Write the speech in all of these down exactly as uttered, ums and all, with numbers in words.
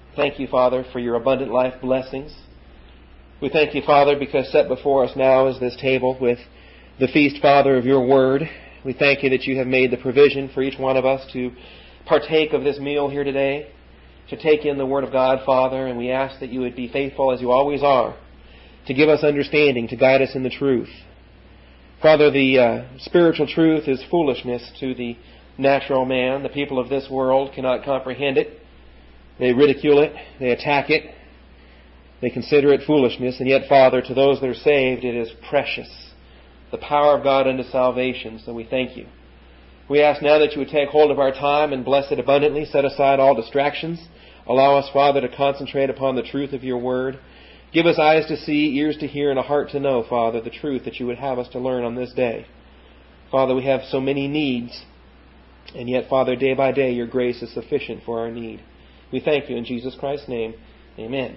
Thank you, Father, for your abundant life blessings. We thank you, Father, because set before us now is this table with the feast, Father, of your word. We thank you that you have made the provision for each one of us to partake of this meal here today, to take in the word of God, Father, and we ask that you would be faithful as you always are, to give us understanding, to guide us in the truth. Father, the uh, spiritual truth is foolishness to the natural man. The people of this world cannot comprehend it. They ridicule it. They attack it. They consider it foolishness. And yet, Father, to those that are saved, it is precious. The power of God unto salvation. So we thank you. We ask now that you would take hold of our time and bless it abundantly. Set aside all distractions. Allow us, Father, to concentrate upon the truth of your word. Give us eyes to see, ears to hear, and a heart to know, Father, the truth that you would have us to learn on this day. Father, we have so many needs. And yet, Father, day by day, your grace is sufficient for our need. We thank you in Jesus Christ's name. Amen.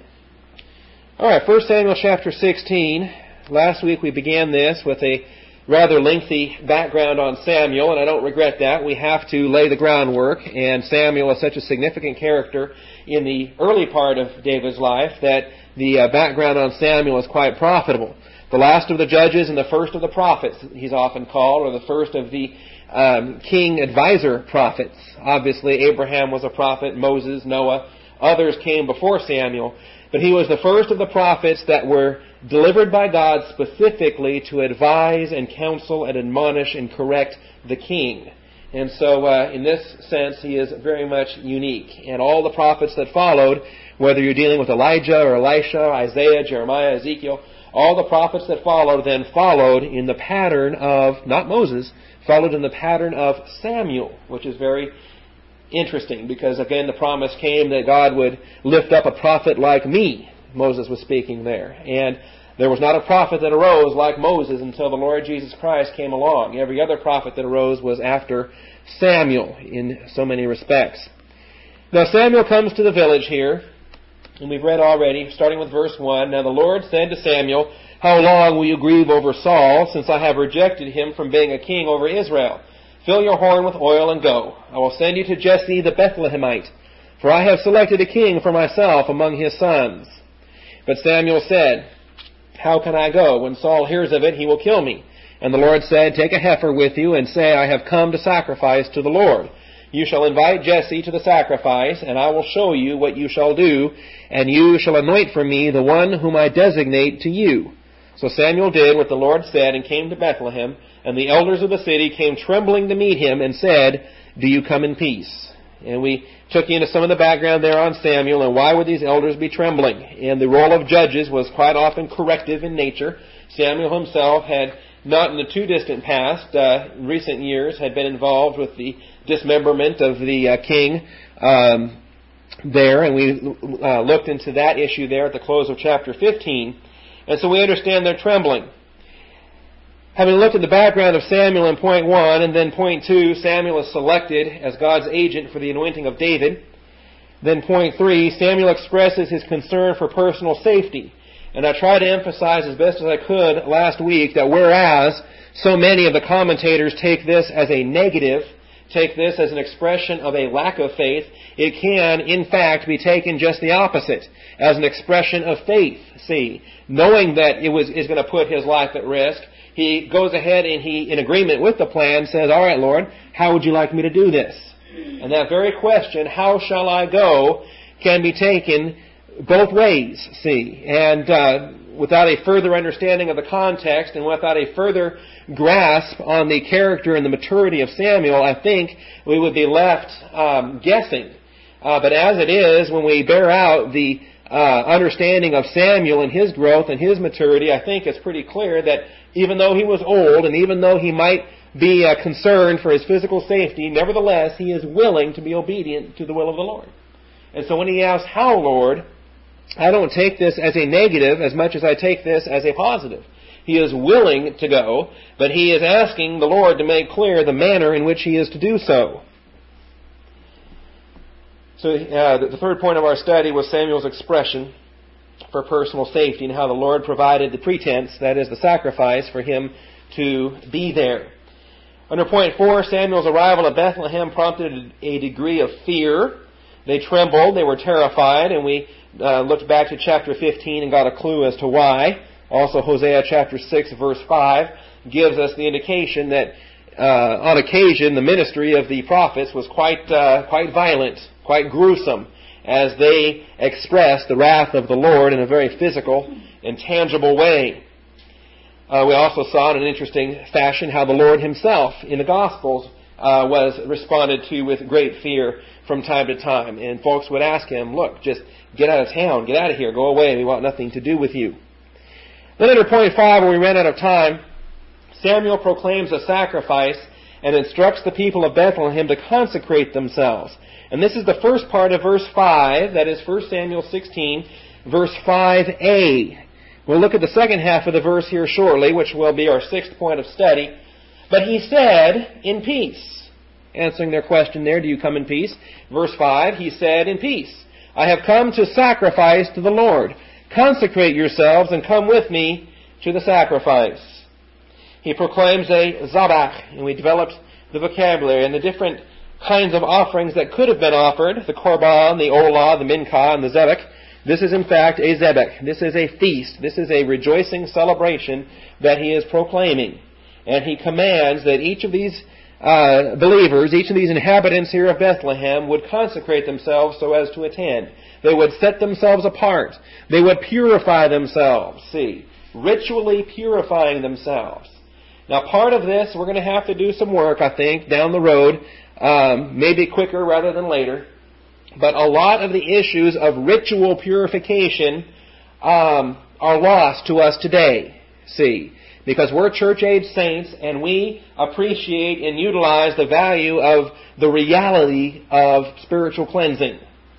All right, First Samuel chapter sixteen. Last week we began this with a rather lengthy background on Samuel, and I don't regret that. We have to lay the groundwork, and Samuel is such a significant character in the early part of David's life that the uh, background on Samuel is quite profitable. The last of the judges and the first of the prophets, he's often called, or the first of the um, king advisor prophets. Obviously, Abraham was a prophet, Moses, Noah, others came before Samuel. But he was the first of the prophets that were delivered by God specifically to advise and counsel and admonish and correct the king. And so, uh, in this sense, he is very much unique. And all the prophets that followed, whether you're dealing with Elijah or Elisha, Isaiah, Jeremiah, Ezekiel, all the prophets that followed then followed in the pattern of, not Moses, followed in the pattern of Samuel, which is very interesting because, again, the promise came that God would lift up a prophet like me. Moses was speaking there. And there was not a prophet that arose like Moses until the Lord Jesus Christ came along. Every other prophet that arose was after Samuel in so many respects. Now Samuel comes to the village here, and we've read already, starting with verse one. Now the Lord said to Samuel, "How long will you grieve over Saul, since I have rejected him from being a king over Israel? Fill your horn with oil and go. I will send you to Jesse the Bethlehemite, for I have selected a king for myself among his sons." But Samuel said, "How can I go? When Saul hears of it, he will kill me." And the Lord said, "Take a heifer with you, and say, I have come to sacrifice to the Lord. You shall invite Jesse to the sacrifice, and I will show you what you shall do, and you shall anoint for me the one whom I designate to you." So Samuel did what the Lord said, and came to Bethlehem, and the elders of the city came trembling to meet him, and said, "Do you come in peace?" And we took into some of the background there on Samuel, and why would these elders be trembling? And the role of judges was quite often corrective in nature. Samuel himself had, not in the too distant past, uh, recent years, had been involved with the dismemberment of the uh, king um, there, and we uh, looked into that issue there at the close of chapter fifteen. And so we understand their trembling. Having looked at the background of Samuel in point one, and then point two, Samuel is selected as God's agent for the anointing of David. Then point three, Samuel expresses his concern for personal safety. And I tried to emphasize as best as I could last week that whereas so many of the commentators take this as a negative, take this as an expression of a lack of faith, it can, in fact, be taken just the opposite, as an expression of faith. See, knowing that it was is going to put his life at risk, he goes ahead and he, in agreement with the plan, says, "All right, Lord, how would you like me to do this?" And that very question, "How shall I go?" can be taken both ways, see. And uh, without a further understanding of the context and without a further grasp on the character and the maturity of Samuel, I think we would be left um, guessing. Uh, but as it is, when we bear out the uh, understanding of Samuel and his growth and his maturity, I think it's pretty clear that even though he was old and even though he might be uh, concerned for his physical safety, nevertheless, he is willing to be obedient to the will of the Lord. And so when he asks, "How, Lord?" I don't take this as a negative as much as I take this as a positive. He is willing to go, but he is asking the Lord to make clear the manner in which he is to do so. So uh, the third point of our study was Samuel's expression for personal safety and how the Lord provided the pretense, that is the sacrifice, for him to be there. Under point four, Samuel's arrival at Bethlehem prompted a degree of fear They trembled, they were terrified, and we uh, looked back to chapter fifteen and got a clue as to why. Also, Hosea chapter six, verse five, gives us the indication that uh, on occasion the ministry of the prophets was quite uh, quite violent, quite gruesome, as they expressed the wrath of the Lord in a very physical and tangible way. Uh, we also saw in an interesting fashion how the Lord Himself in the Gospels uh, was responded to with great fear from time to time. And folks would ask Him, look, just get out of town, get out of here, go away, we want nothing to do with you. Then under point five, where we ran out of time, Samuel proclaims a sacrifice and instructs the people of Bethlehem to consecrate themselves. And this is the first part of verse five, that is First Samuel sixteen, verse five a. We'll look at the second half of the verse here shortly, which will be our sixth point of study. But he said, in peace. Answering their question there, do you come in peace? Verse five, he said, in peace. I have come to sacrifice to the Lord. Consecrate yourselves and come with me to the sacrifice. He proclaims a zabach, and we developed the vocabulary and the different kinds of offerings that could have been offered, the korban, the olah, the mincha, and the zebek. This is in fact a zebek. This is a feast. This is a rejoicing celebration that he is proclaiming. And he commands that each of these uh, believers, each of these inhabitants here of Bethlehem would consecrate themselves so as to attend. They would set themselves apart. They would purify themselves. See, ritually purifying themselves. Now part of this, we're going to have to do some work, I think, down the road, um, maybe quicker rather than later. But a lot of the issues of ritual purification um, are lost to us today, see, because we're church-age saints and we appreciate and utilize the value of the reality of spiritual cleansing.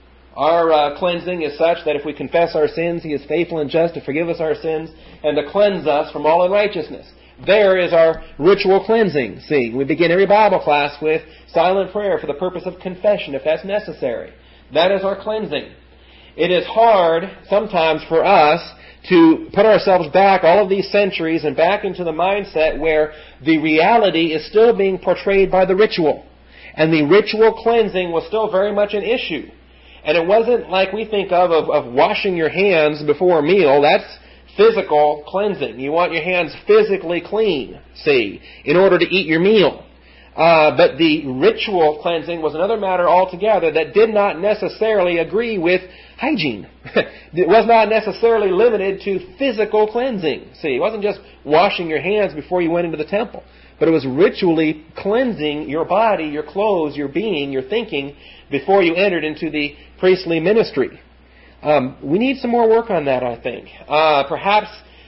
Our uh, cleansing is such that if we confess our sins, He is faithful and just to forgive us our sins and to cleanse us from all unrighteousness. There is our ritual cleansing. See, we begin every Bible class with silent prayer for the purpose of confession, if that's necessary. That is our cleansing. It is hard sometimes for us to put ourselves back all of these centuries and back into the mindset where the reality is still being portrayed by the ritual. And the ritual cleansing was still very much an issue. And it wasn't like we think of, of, of washing your hands before a meal. That's physical cleansing. You want your hands physically clean, see, in order to eat your meal. Uh, but the ritual cleansing was another matter altogether that did not necessarily agree with hygiene. It was not necessarily limited to physical cleansing. See, it wasn't just washing your hands before you went into the temple, but it was ritually cleansing your body, your clothes, your being, your thinking before you entered into the priestly ministry. Um, we need some more work on that, I think. Uh, perhaps...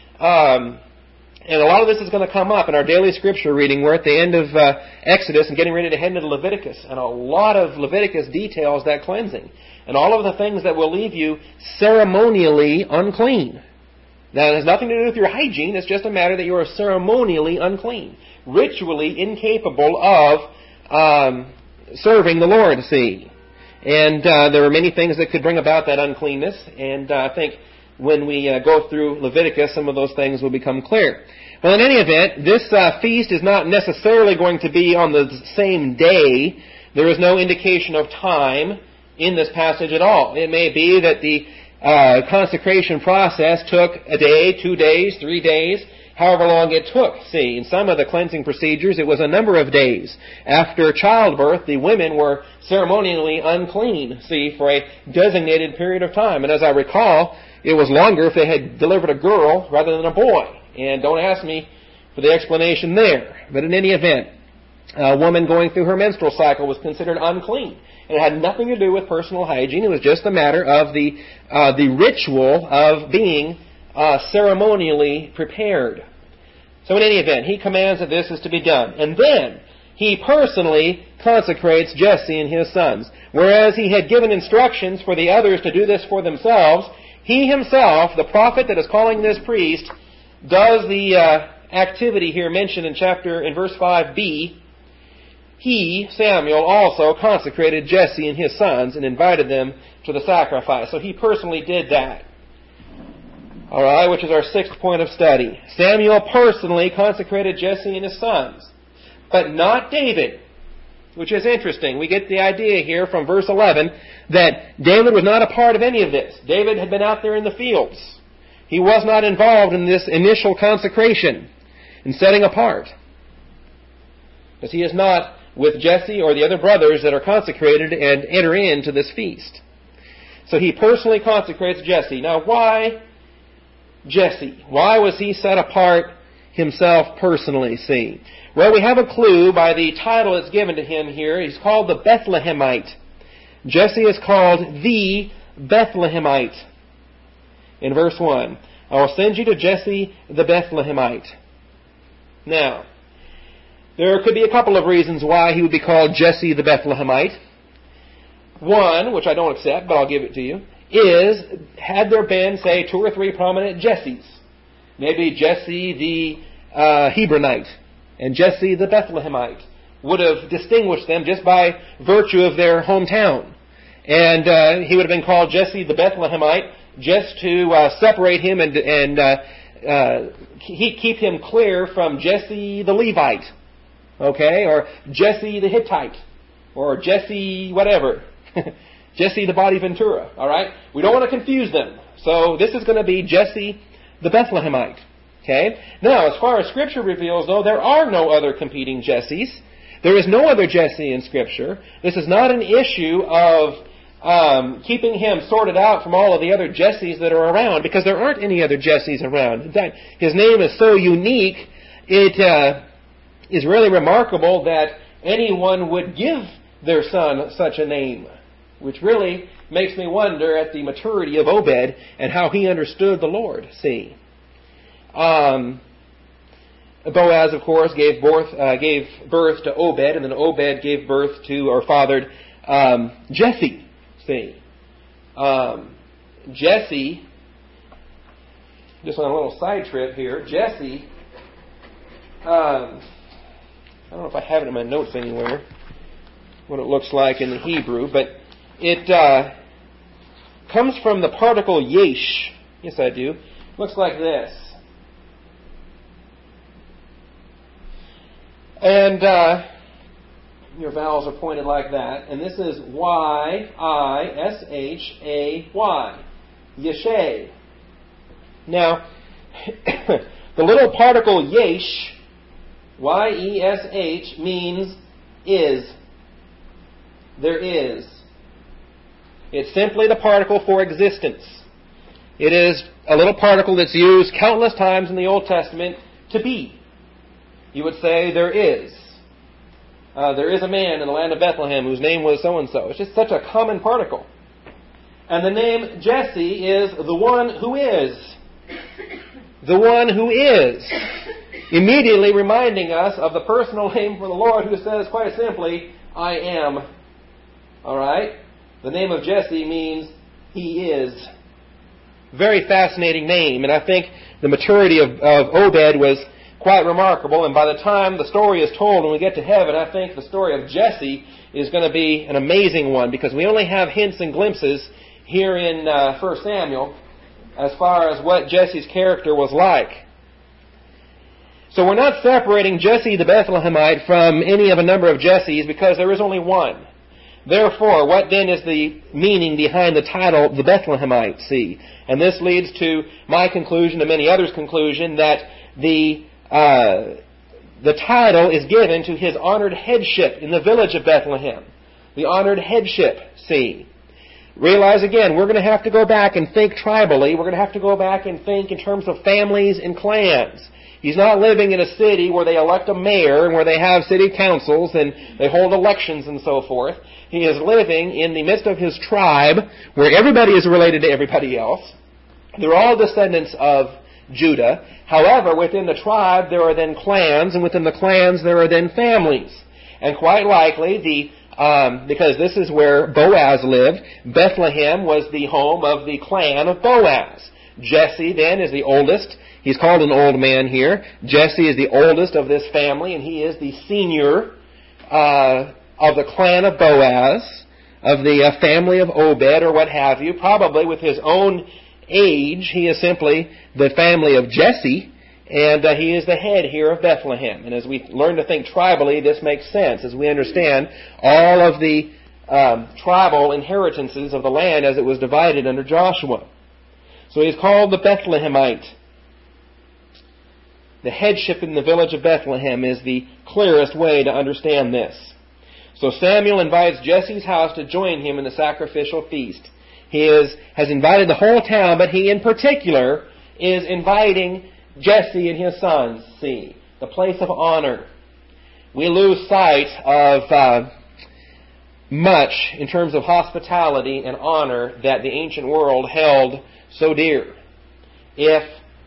Um, And a lot of this is going to come up in our daily scripture reading. We're at the end of uh, Exodus and getting ready to head into Leviticus. And a lot of Leviticus details that cleansing. And all of the things that will leave you ceremonially unclean. Now, it has nothing to do with your hygiene. It's just a matter that you are ceremonially unclean. Ritually incapable of um, serving the Lord, see. And uh, there are many things that could bring about that uncleanness. And uh, I think when we uh, go through Leviticus, some of those things will become clear. Well, in any event, this uh, feast is not necessarily going to be on the same day. There is no indication of time in this passage at all. It may be that the uh, consecration process took a day, two days, three days, however long it took. See, in some of the cleansing procedures, it was a number of days. After childbirth, the women were ceremonially unclean, see, for a designated period of time. And as I recall, it was longer if they had delivered a girl rather than a boy. And don't ask me for the explanation there. But in any event, a woman going through her menstrual cycle was considered unclean. It had nothing to do with personal hygiene. It was just a matter of the uh, the ritual of being uh, ceremonially prepared. So in any event, he commands that this is to be done. And then he personally consecrates Jesse and his sons. Whereas he had given instructions for the others to do this for themselves, he himself, the prophet that is calling this priest, does the uh, activity here mentioned in chapter, in verse five b. He, Samuel, also consecrated Jesse and his sons and invited them to the sacrifice. So he personally did that. All right, which is our sixth point of study. Samuel personally consecrated Jesse and his sons, but not David. which is interesting. We get the idea here from verse eleven that David was not a part of any of this. David had been out there in the fields. He was not involved in this initial consecration and setting apart, because he is not with Jesse or the other brothers that are consecrated and enter into this feast. So he personally consecrates Jesse. Now, why Jesse? Why was he set apart himself personally, see? Well, we have a clue by the title that's given to him here. He's called the Bethlehemite. Jesse is called the Bethlehemite. In verse one, I will send you to Jesse the Bethlehemite. Now, there could be a couple of reasons why he would be called Jesse the Bethlehemite. One, which I don't accept, but I'll give it to you, is, had there been, say, two or three prominent Jesses, maybe Jesse the uh, Hebronite and Jesse the Bethlehemite, would have distinguished them just by virtue of their hometown. And uh, he would have been called Jesse the Bethlehemite just to uh, separate him and, and uh, uh, he, keep him clear from Jesse the Levite, okay, or Jesse the Hittite, or Jesse whatever. Jesse the Body Ventura, all right? We don't want to confuse them. So this is going to be Jesse the Bethlehemite, okay? Now, as far as Scripture reveals, though, there are no other competing Jesses. There is no other Jesse in Scripture. This is not an issue of um, keeping him sorted out from all of the other Jesses that are around, because there aren't any other Jesses around. In fact, his name is so unique, it uh, is really remarkable that anyone would give their son such a name, which really makes me wonder at the maturity of Obed and how he understood the Lord. See, um, Boaz, of course, gave birth, uh, gave birth to Obed, and then Obed gave birth to or fathered um, Jesse. See, um, Jesse. Just on a little side trip here, Jesse. Um, I don't know if I have it in my notes anywhere, what it looks like in the Hebrew, but it uh, comes from the particle yesh. Yes, I do. Looks like this. And uh, your vowels are pointed like that. And this is Y I S H A Y. Yeshay. Now, the little particle yesh, Y E S H, means is. There is. It's simply the particle for existence. It is a little particle that's used countless times in the Old Testament to be. You would say there is. Uh, there is a man in the land of Bethlehem whose name was so-and-so. It's just such a common particle. And the name Jesse is the one who is. The one who is. Immediately reminding us of the personal name for the Lord, who says quite simply, I am. All right? The name of Jesse means he is. Very fascinating name, and I think the maturity of, of Obed was quite remarkable, and by the time the story is told when we get to heaven, I think the story of Jesse is going to be an amazing one, because we only have hints and glimpses here in uh, First Samuel as far as what Jesse's character was like. So we're not separating Jesse the Bethlehemite from any of a number of Jesses, because there is only one. Therefore, what then is the meaning behind the title, the Bethlehemite? See, and this leads to my conclusion, and many others' conclusion, that the uh, the title is given to his honored headship in the village of Bethlehem. The honored headship. See, realize again, we're going to have to go back and think tribally. We're going to have to go back and think in terms of families and clans. He's not living in a city where they elect a mayor and where they have city councils and they hold elections and so forth. He is living in the midst of his tribe where everybody is related to everybody else. They're all descendants of Judah. However, within the tribe there are then clans, and within the clans there are then families. And quite likely, the um, because this is where Boaz lived, Bethlehem was the home of the clan of Boaz. Jesse then is the oldest. He's called an old man here. Jesse is the oldest of this family, and he is the senior uh, of the clan of Boaz, of the uh, family of Obed, or what have you. Probably with his own age, he is simply the family of Jesse, And uh, he is the head here of Bethlehem. And as we learn to think tribally, this makes sense as we understand all of the um, tribal inheritances of the land as it was divided under Joshua. So he's called the Bethlehemite. The headship in the village of Bethlehem is the clearest way to understand this. So Samuel invites Jesse's house to join him in the sacrificial feast. He is, has invited the whole town, but he in particular is inviting Jesse and his sons. See, the place of honor. We lose sight of uh, much in terms of hospitality and honor that the ancient world held so dear. If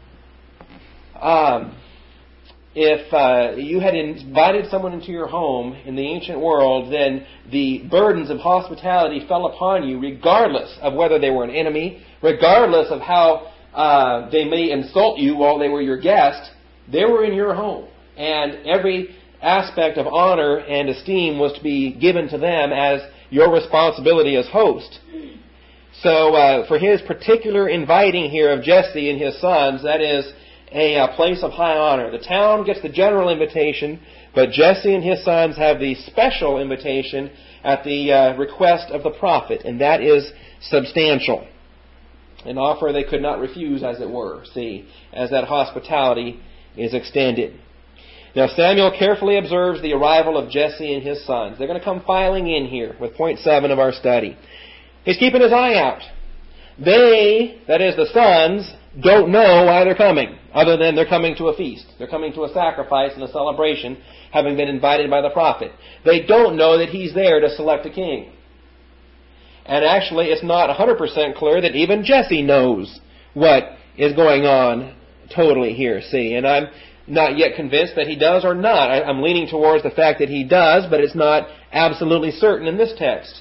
um, if uh, you had invited someone into your home in the ancient world, then the burdens of hospitality fell upon you regardless of whether they were an enemy, regardless of how uh, they may insult you while they were your guest. They were in your home. And every aspect of honor and esteem was to be given to them as your responsibility as host. So uh, for his particular inviting here of Jesse and his sons, that is a, a place of high honor. The town gets the general invitation, but Jesse and his sons have the special invitation at the uh, request of the prophet, and that is substantial. An offer they could not refuse, as it were, see, as that hospitality is extended. Now Samuel carefully observes the arrival of Jesse and his sons. They're going to come filing in here with point seven of our study. He's keeping his eye out. They, that is the sons, don't know why they're coming, other than they're coming to a feast. They're coming to a sacrifice and a celebration, having been invited by the prophet. They don't know that he's there to select a king. And actually, it's not one hundred percent clear that even Jesse knows what is going on totally here, see. And I'm not yet convinced that he does or not. I'm leaning towards the fact that he does, but it's not absolutely certain in this text.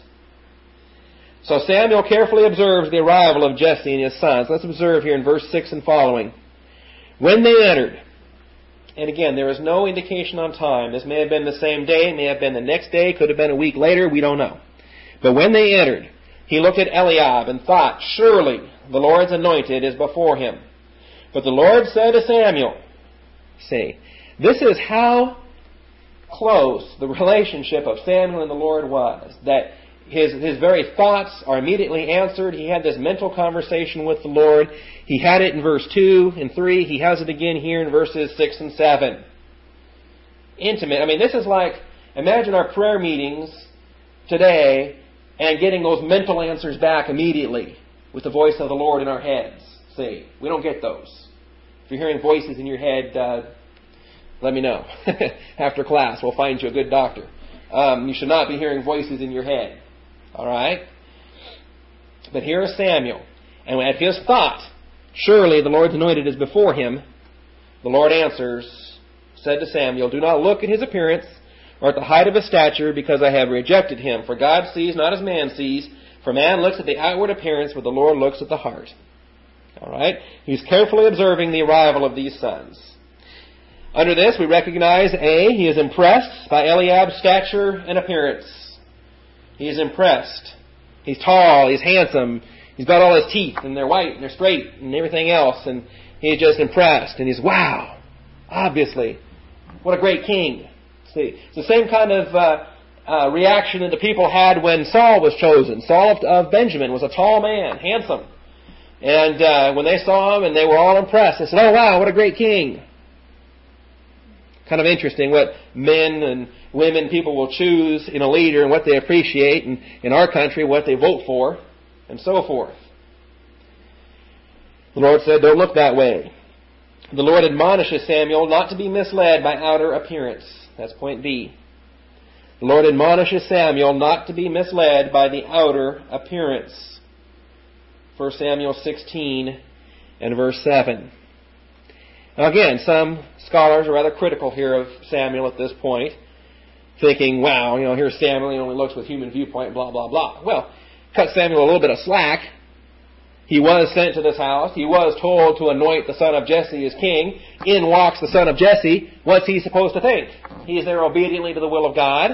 So Samuel carefully observes the arrival of Jesse and his sons. Let's observe here in verse six and following. When they entered, and again, there is no indication on time. This may have been the same day, may have been the next day, could have been a week later, we don't know. But when they entered, he looked at Eliab and thought, surely the Lord's anointed is before him. But the Lord said to Samuel, see, this is how close the relationship of Samuel and the Lord was, that His, his very thoughts are immediately answered. He had this mental conversation with the Lord. He had it in verse two and three. He has it again here in verses six and seven. Intimate. I mean, this is like, imagine our prayer meetings today and getting those mental answers back immediately with the voice of the Lord in our heads. See, we don't get those. If you're hearing voices in your head, uh, let me know. After class, we'll find you a good doctor. Um, you should not be hearing voices in your head. All right? But here is Samuel. And at his thought, surely the Lord's anointed is before him, the Lord answers, said to Samuel, do not look at his appearance or at the height of his stature, because I have rejected him. For God sees not as man sees. For man looks at the outward appearance, but the Lord looks at the heart. All right? He's carefully observing the arrival of these sons. Under this, we recognize, A, he is impressed by Eliab's stature and appearance. He is impressed. He's tall, he's handsome, he's got all his teeth, and they're white, and they're straight, and everything else, and he's just impressed, and he's, wow, obviously, what a great king. See, it's the same kind of uh, uh, reaction that the people had when Saul was chosen. Saul of, of Benjamin was a tall man, handsome, and uh, when they saw him, and they were all impressed, they said, oh wow, what a great king. Kind of interesting what men and women, people will choose in a leader and what they appreciate, and in our country, what they vote for, and so forth. The Lord said, don't look that way. The Lord admonishes Samuel not to be misled by outer appearance. That's point B. The Lord admonishes Samuel not to be misled by the outer appearance. First Samuel sixteen and verse seven. Now again, some scholars are rather critical here of Samuel at this point, thinking, wow, you know, here's Samuel, he only looks with human viewpoint, blah, blah, blah. Well, cut Samuel a little bit of slack. He was sent to this house. He was told to anoint the son of Jesse as king. In walks the son of Jesse. What's he supposed to think? He's there obediently to the will of God.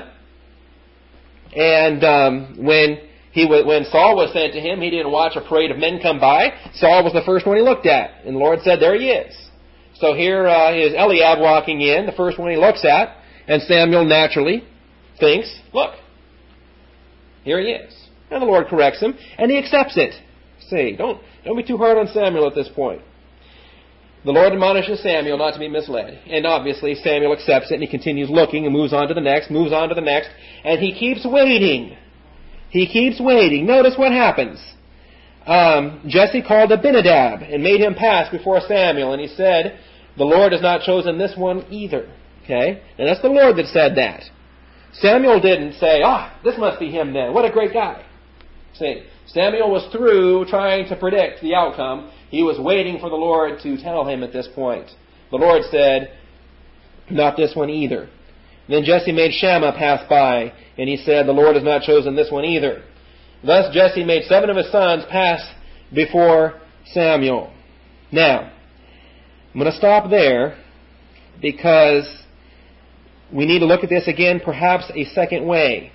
And um, when he w- when Saul was sent to him, he didn't watch a parade of men come by. Saul was the first one he looked at. And the Lord said, there he is. So here uh, is Eliab walking in, the first one he looks at, and Samuel naturally thinks, look, here he is. And the Lord corrects him, and he accepts it. See, don't, don't be too hard on Samuel at this point. The Lord admonishes Samuel not to be misled. And obviously Samuel accepts it, and he continues looking and moves on to the next, moves on to the next, and he keeps waiting. He keeps waiting. Notice what happens. Um, Jesse called Abinadab and made him pass before Samuel, and he said, the Lord has not chosen this one either. Okay? And that's the Lord that said that. Samuel didn't say, ah, this must be him then. What a great guy. See, Samuel was through trying to predict the outcome. He was waiting for the Lord to tell him at this point. The Lord said, not this one either. Then Jesse made Shammah pass by, and he said, the Lord has not chosen this one either. Thus Jesse made seven of his sons pass before Samuel. Now, I'm going to stop there because we need to look at this again perhaps a second way.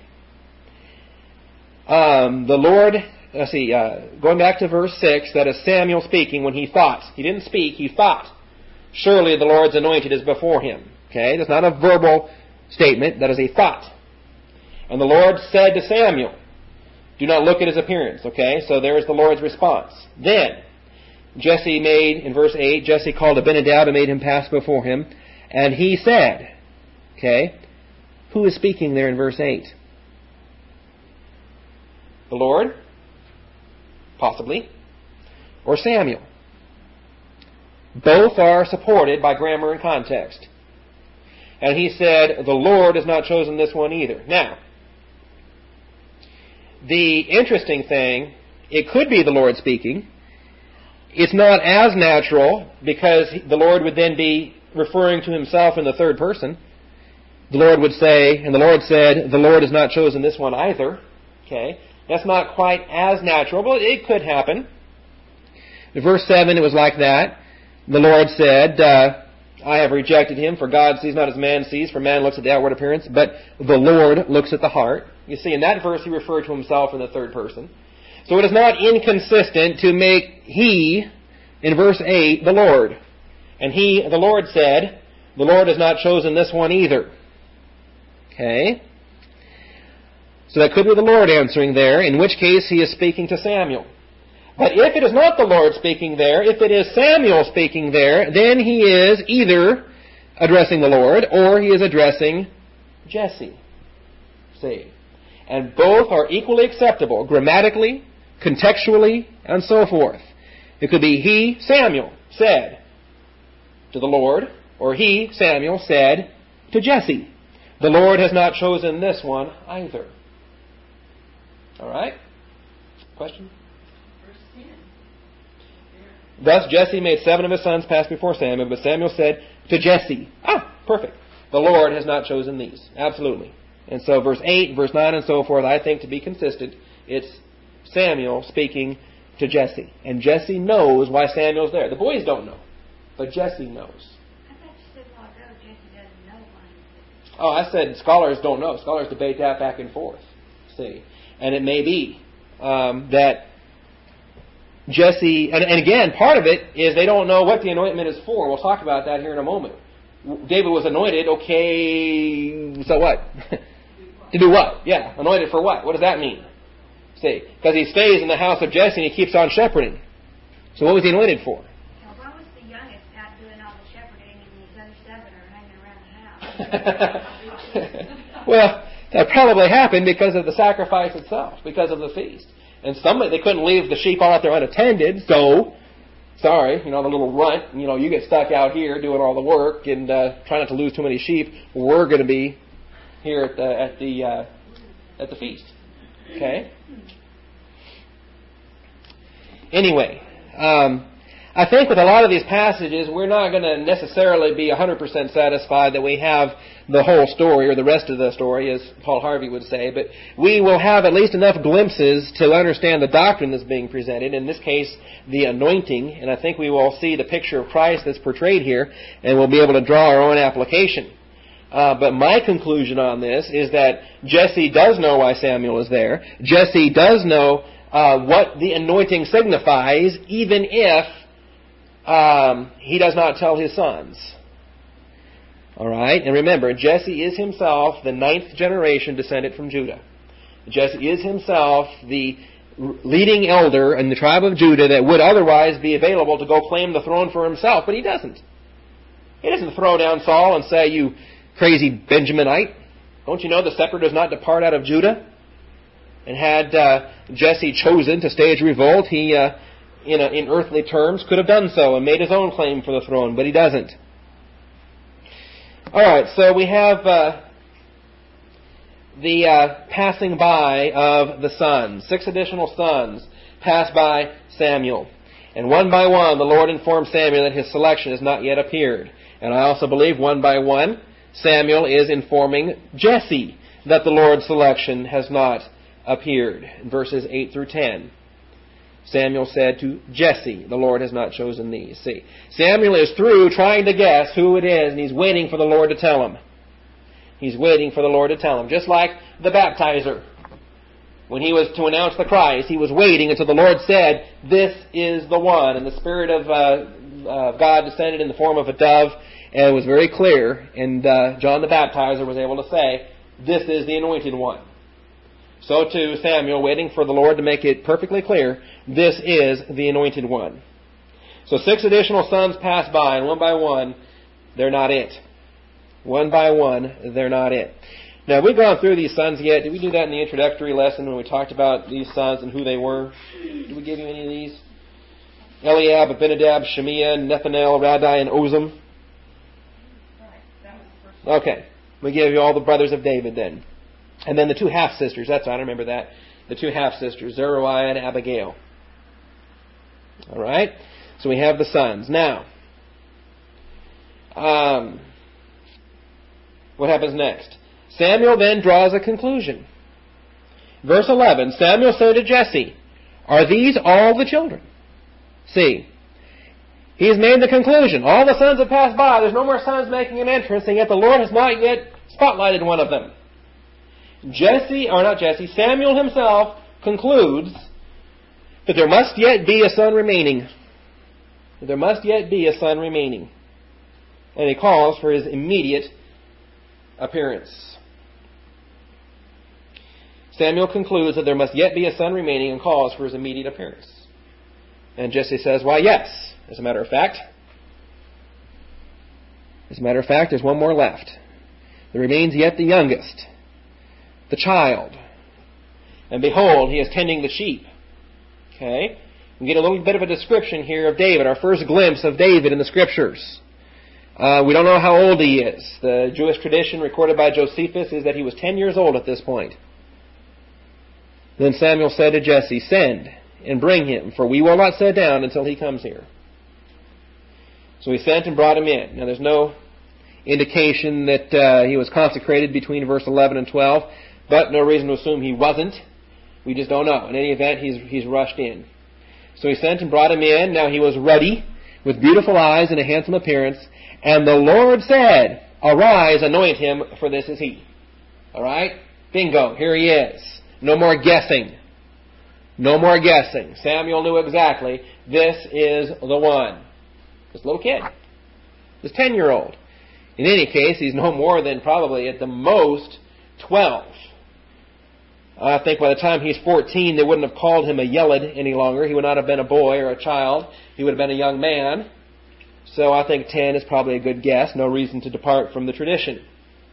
Um, the Lord, let's see, uh, going back to verse six, that is Samuel speaking when he thought. He didn't speak, he thought. Surely the Lord's anointed is before him. Okay, that's not a verbal statement, that is a thought. And the Lord said to Samuel, do not look at his appearance. Okay, so there is the Lord's response. Then, Jesse made, in verse eight, Jesse called Abinadab and made him pass before him. And he said, okay, who is speaking there in verse eight? The Lord? Possibly. Or Samuel? Both are supported by grammar and context. And he said, the Lord has not chosen this one either. Now, the interesting thing, it could be the Lord speaking. It's not as natural because the Lord would then be referring to himself in the third person. The Lord would say, and the Lord said, the Lord has not chosen this one either. Okay, that's not quite as natural, but it could happen. In verse seven, it was like that. The Lord said, uh, I have rejected him, for God sees not as man sees, for man looks at the outward appearance, but the Lord looks at the heart. You see, in that verse, he referred to himself in the third person. So it is not inconsistent to make he, in verse eight, the Lord. And he, the Lord said, the Lord has not chosen this one either. Okay? So that could be the Lord answering there, in which case he is speaking to Samuel. But if it is not the Lord speaking there, if it is Samuel speaking there, then he is either addressing the Lord or he is addressing Jesse. See? And both are equally acceptable, grammatically, contextually, and so forth. It could be he, Samuel, said to the Lord, or he, Samuel, said to Jesse, the Lord has not chosen this one either. All right? Question? Thus Jesse made seven of his sons pass before Samuel, but Samuel said to Jesse, ah, perfect, the Lord has not chosen these. Absolutely. And so verse eight, verse nine, and so forth, I think to be consistent, it's Samuel speaking to Jesse. And Jesse knows why Samuel's there. The boys don't know, but Jesse knows. I thought you said a while ago Jesse doesn't know why. Oh, I said scholars don't know. Scholars debate that back and forth. See? And it may be um, that Jesse, and, and again, part of it is they don't know what the anointment is for. We'll talk about that here in a moment. David was anointed, okay, so what? To do what? Yeah, anointed for what? What does that mean? See, because he stays in the house of Jesse and he keeps on shepherding. So what was he anointed for? Now, why was the youngest out doing all the shepherding and these other seven are hanging around the house? Well, that probably happened because of the sacrifice itself, because of the feast. And somebody, they couldn't leave the sheep all out there unattended, so, sorry, you know, the little runt, you know, you get stuck out here doing all the work and uh, try not to lose too many sheep. We're going to be here at the at the uh, at the feast. Okay. Anyway, um, I think with a lot of these passages, we're not going to necessarily be one hundred percent satisfied that we have the whole story or the rest of the story, as Paul Harvey would say, but we will have at least enough glimpses to understand the doctrine that's being presented, in this case, the anointing, and I think we will see the picture of Christ that's portrayed here, and we'll be able to draw our own application. Uh, but my conclusion on this is that Jesse does know why Samuel is there. Jesse does know uh, what the anointing signifies, even if um, he does not tell his sons. All right? And remember, Jesse is himself the ninth generation descendant from Judah. Jesse is himself the leading elder in the tribe of Judah that would otherwise be available to go claim the throne for himself, but he doesn't. He doesn't throw down Saul and say, "You crazy Benjaminite. Don't you know the scepter does not depart out of Judah?" And had uh, Jesse chosen to stage revolt, he, uh, in, a, in earthly terms, could have done so and made his own claim for the throne, but he doesn't. All right, so we have uh, the uh, passing by of the sons. Six additional sons pass by Samuel. And one by one, the Lord informed Samuel that his selection has not yet appeared. And I also believe one by one, Samuel is informing Jesse that the Lord's selection has not appeared. In verses eight through ten. Samuel said to Jesse, "The Lord has not chosen thee." See, Samuel is through trying to guess who it is, and he's waiting for the Lord to tell him. He's waiting for the Lord to tell him. Just like the baptizer. When he was to announce the Christ, he was waiting until the Lord said, "This is the one." And the Spirit of uh, uh, God descended in the form of a dove, and it was very clear. And uh, John the Baptizer was able to say, "This is the anointed one." So too, Samuel, waiting for the Lord to make it perfectly clear, this is the anointed one. So six additional sons pass by, and one by one, they're not it. One by one, they're not it. Now, have we gone through these sons yet? Did we do that in the introductory lesson when we talked about these sons and who they were? Did we give you any of these? Eliab, Abinadab, Shemiah, Nethanel, Radai, and Ozem? Okay. We gave you all the brothers of David then. And then the two half-sisters. That's right, I remember that. The two half-sisters, Zeruiah and Abigail. All right? So we have the sons. Now, um, what happens next? Samuel then draws a conclusion. Verse eleven, Samuel said to Jesse, "Are these all the children?" See, he has made the conclusion. All the sons have passed by. There's no more sons making an entrance, and yet the Lord has not yet spotlighted one of them. Jesse, or not Jesse, Samuel himself concludes that there must yet be a son remaining. That there must yet be a son remaining. And he calls for his immediate appearance. Samuel concludes that there must yet be a son remaining and calls for his immediate appearance. And Jesse says, "Why, yes. As a matter of fact, as a matter of fact, there's one more left. There remains yet the youngest, the child. And behold, he is tending the sheep." Okay? We get a little bit of a description here of David, our first glimpse of David in the Scriptures. Uh, we don't know how old he is. The Jewish tradition recorded by Josephus is that he was ten years old at this point. Then Samuel said to Jesse, "Send and bring him, for we will not sit down until he comes here." So he sent and brought him in. Now there's no indication that uh, he was consecrated between verse eleven and twelve, but no reason to assume he wasn't. We just don't know. In any event, he's, he's rushed in. So he sent and brought him in. Now he was ruddy, with beautiful eyes and a handsome appearance. And the Lord said, "Arise, anoint him, for this is he." All right? Bingo. Here he is. No more guessing. No more guessing. Samuel knew exactly, this is the one. This little kid. This ten-year-old. In any case, he's no more than probably at the most twelve. I think by the time he's fourteen, they wouldn't have called him a yelad any longer. He would not have been a boy or a child. He would have been a young man. So I think ten is probably a good guess. No reason to depart from the tradition.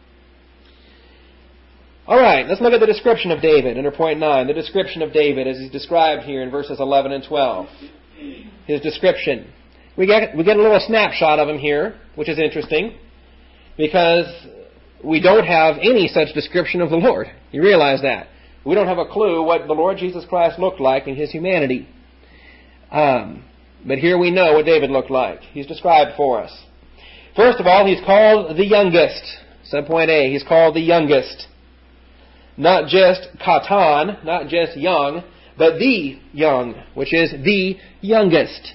All right, let's look at the description of David under point nine. The description of David as he's described here in verses eleven and twelve. His description. We get, we get a little snapshot of him here, which is interesting, because we don't have any such description of the Lord. You realize that. We don't have a clue what the Lord Jesus Christ looked like in his humanity. Um, but here we know what David looked like. He's described for us. First of all, he's called the youngest. Subpoint A, he's called the youngest. Not just Katan, not just young, but the young, which is the youngest.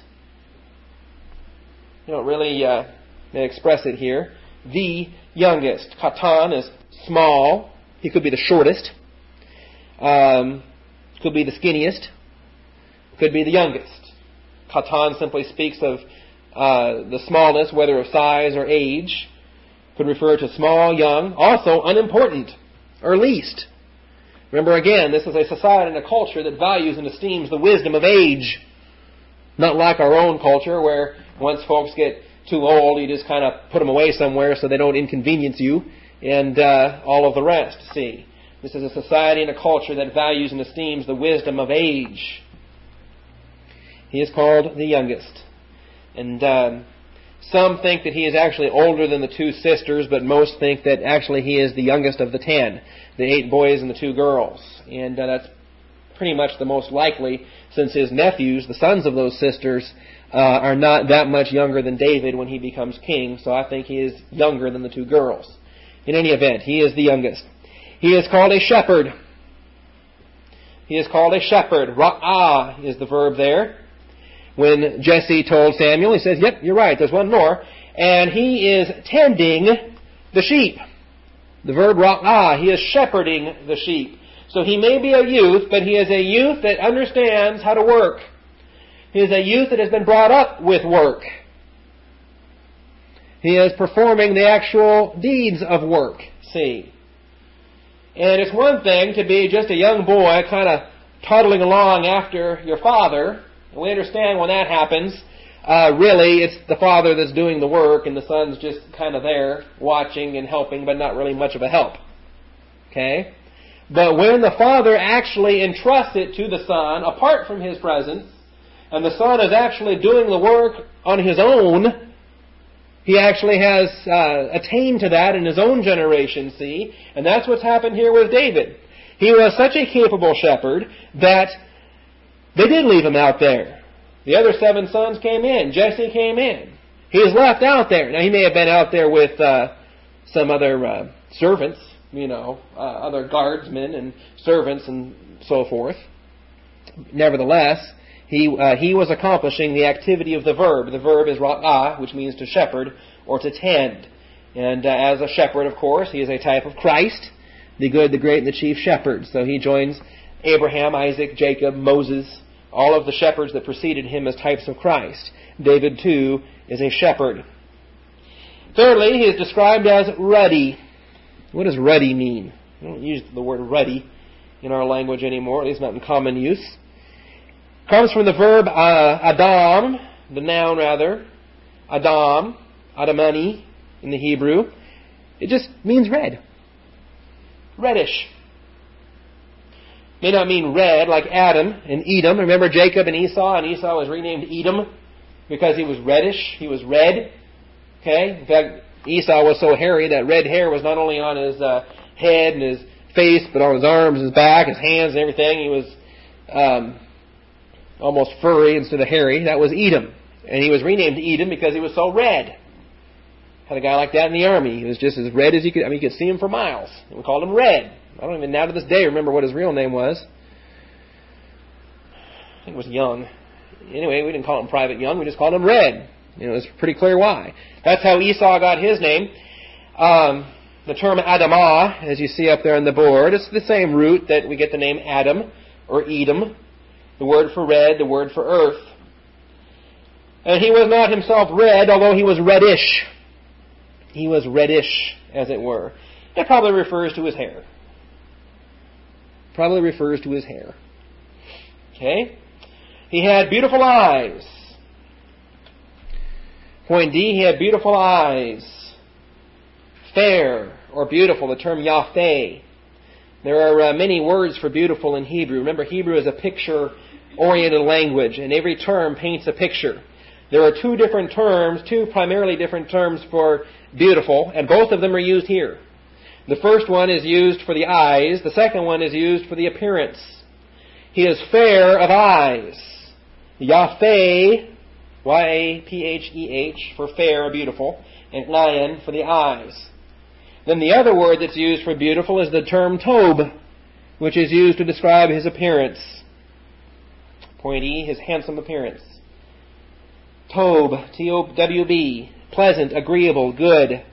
You don't really uh, express it here. The youngest. Katan is small. He could be the shortest. Um, could be the skinniest. Could be the youngest. Katan simply speaks of Uh, the smallness, whether of size or age, could refer to small, young, also unimportant, or least. Remember again, this is a society and a culture that values and esteems the wisdom of age. Not like our own culture, where once folks get too old, you just kind of put them away somewhere so they don't inconvenience you, and uh, all of the rest, see. This is a society and a culture that values and esteems the wisdom of age. He is called the youngest. And um, some think that he is actually older than the two sisters, but most think that actually he is the youngest of the ten, the eight boys and the two girls. And uh, that's pretty much the most likely, since his nephews, the sons of those sisters, uh, are not that much younger than David when he becomes king. So I think he is younger than the two girls. In any event, he is the youngest. He is called a shepherd. He is called a shepherd. Ra'ah is the verb there. When Jesse told Samuel, he says, yep, you're right, there's one more. And he is tending the sheep. The verb ra'ah, he is shepherding the sheep. So he may be a youth, but he is a youth that understands how to work. He is a youth that has been brought up with work. He is performing the actual deeds of work, see. And it's one thing to be just a young boy kind of toddling along after your father. We understand when that happens, uh, really it's the father that's doing the work and the son's just kind of there watching and helping, but not really much of a help. Okay? But when the father actually entrusts it to the son, apart from his presence, and the son is actually doing the work on his own, he actually has uh, attained to that in his own generation, see? And that's what's happened here with David. He was such a capable shepherd that they did leave him out there. The other seven sons came in. Jesse came in. He was left out there. Now, he may have been out there with uh, some other uh, servants, you know, uh, other guardsmen and servants and so forth. Nevertheless, he uh, he was accomplishing the activity of the verb. The verb is ra'ah, which means to shepherd or to tend. And uh, as a shepherd, of course, he is a type of Christ, the good, the great, and the chief shepherd. So he joins Abraham, Isaac, Jacob, Moses, all of the shepherds that preceded him as types of Christ. David, too, is a shepherd. Thirdly, he is described as ruddy. What does ruddy mean? We don't use the word ruddy in our language anymore, at least not in common use. It comes from the verb uh, Adam, the noun rather. Adam, Adamani in the Hebrew. It just means red. Reddish. May not mean red like Adam and Edom. Remember Jacob and Esau, and Esau was renamed Edom because he was reddish. He was red. Okay? In fact, Esau was so hairy that red hair was not only on his uh, head and his face, but on his arms, his back, his hands, and everything. He was um, almost furry instead of hairy. That was Edom. And he was renamed Edom because he was so red. Had a guy like that in the army. He was just as red as you could. I mean, you could see him for miles. And we called him Red. I don't even now to this day remember what his real name was. I think it was Young. Anyway, we didn't call him Private Young. We just called him Red. You know, it's pretty clear why. That's how Esau got his name. Um, the term Adamah, as you see up there on the board, it's the same root that we get the name Adam or Edom. The word for red, the word for earth. And he was not himself red, although he was reddish. He was reddish, as it were. It probably refers to his hair. Probably refers to his hair. Okay? He had beautiful eyes. Point D, he had beautiful eyes. Fair or beautiful, the term Yafeh. There are uh, many words for beautiful in Hebrew. Remember, Hebrew is a picture-oriented language, and every term paints a picture. There are two different terms, two primarily different terms for beautiful, and both of them are used here. The first one is used for the eyes. The second one is used for the appearance. He is fair of eyes. Yafeh, Y A P H E H, for fair or beautiful, and lion for the eyes. Then the other word that's used for beautiful is the term tob, which is used to describe his appearance. Point E, his handsome appearance. Tob, T O W B, pleasant, agreeable, good.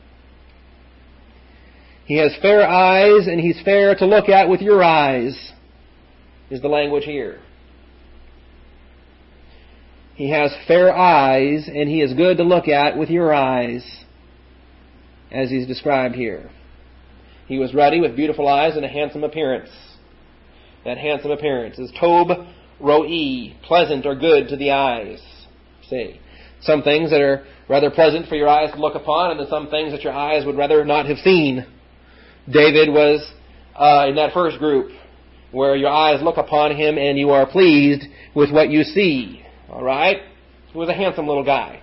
He has fair eyes, and he's fair to look at with your eyes, is the language here. He has fair eyes, and he is good to look at with your eyes, as he's described here. He was ruddy with beautiful eyes and a handsome appearance. That handsome appearance is tob roi, pleasant or good to the eyes. See, some things that are rather pleasant for your eyes to look upon, and then some things that your eyes would rather not have seen. David was uh, in that first group, where your eyes look upon him and you are pleased with what you see. All right? He was a handsome little guy.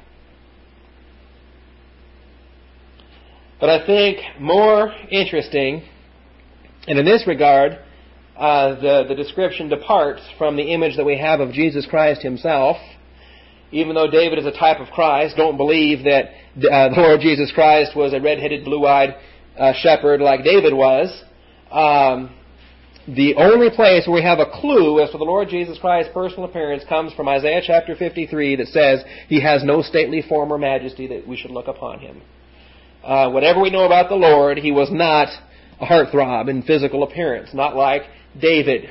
But I think more interesting, and in this regard, uh, the, the description departs from the image that we have of Jesus Christ himself. Even though David is a type of Christ, don't believe that uh, the Lord Jesus Christ was a red-headed, blue-eyed uh, shepherd like David was. Um, the only place where we have a clue as to the Lord Jesus Christ's personal appearance comes from Isaiah chapter fifty-three that says he has no stately form or majesty that we should look upon him. Uh, whatever we know about the Lord, he was not a heartthrob in physical appearance, not like David.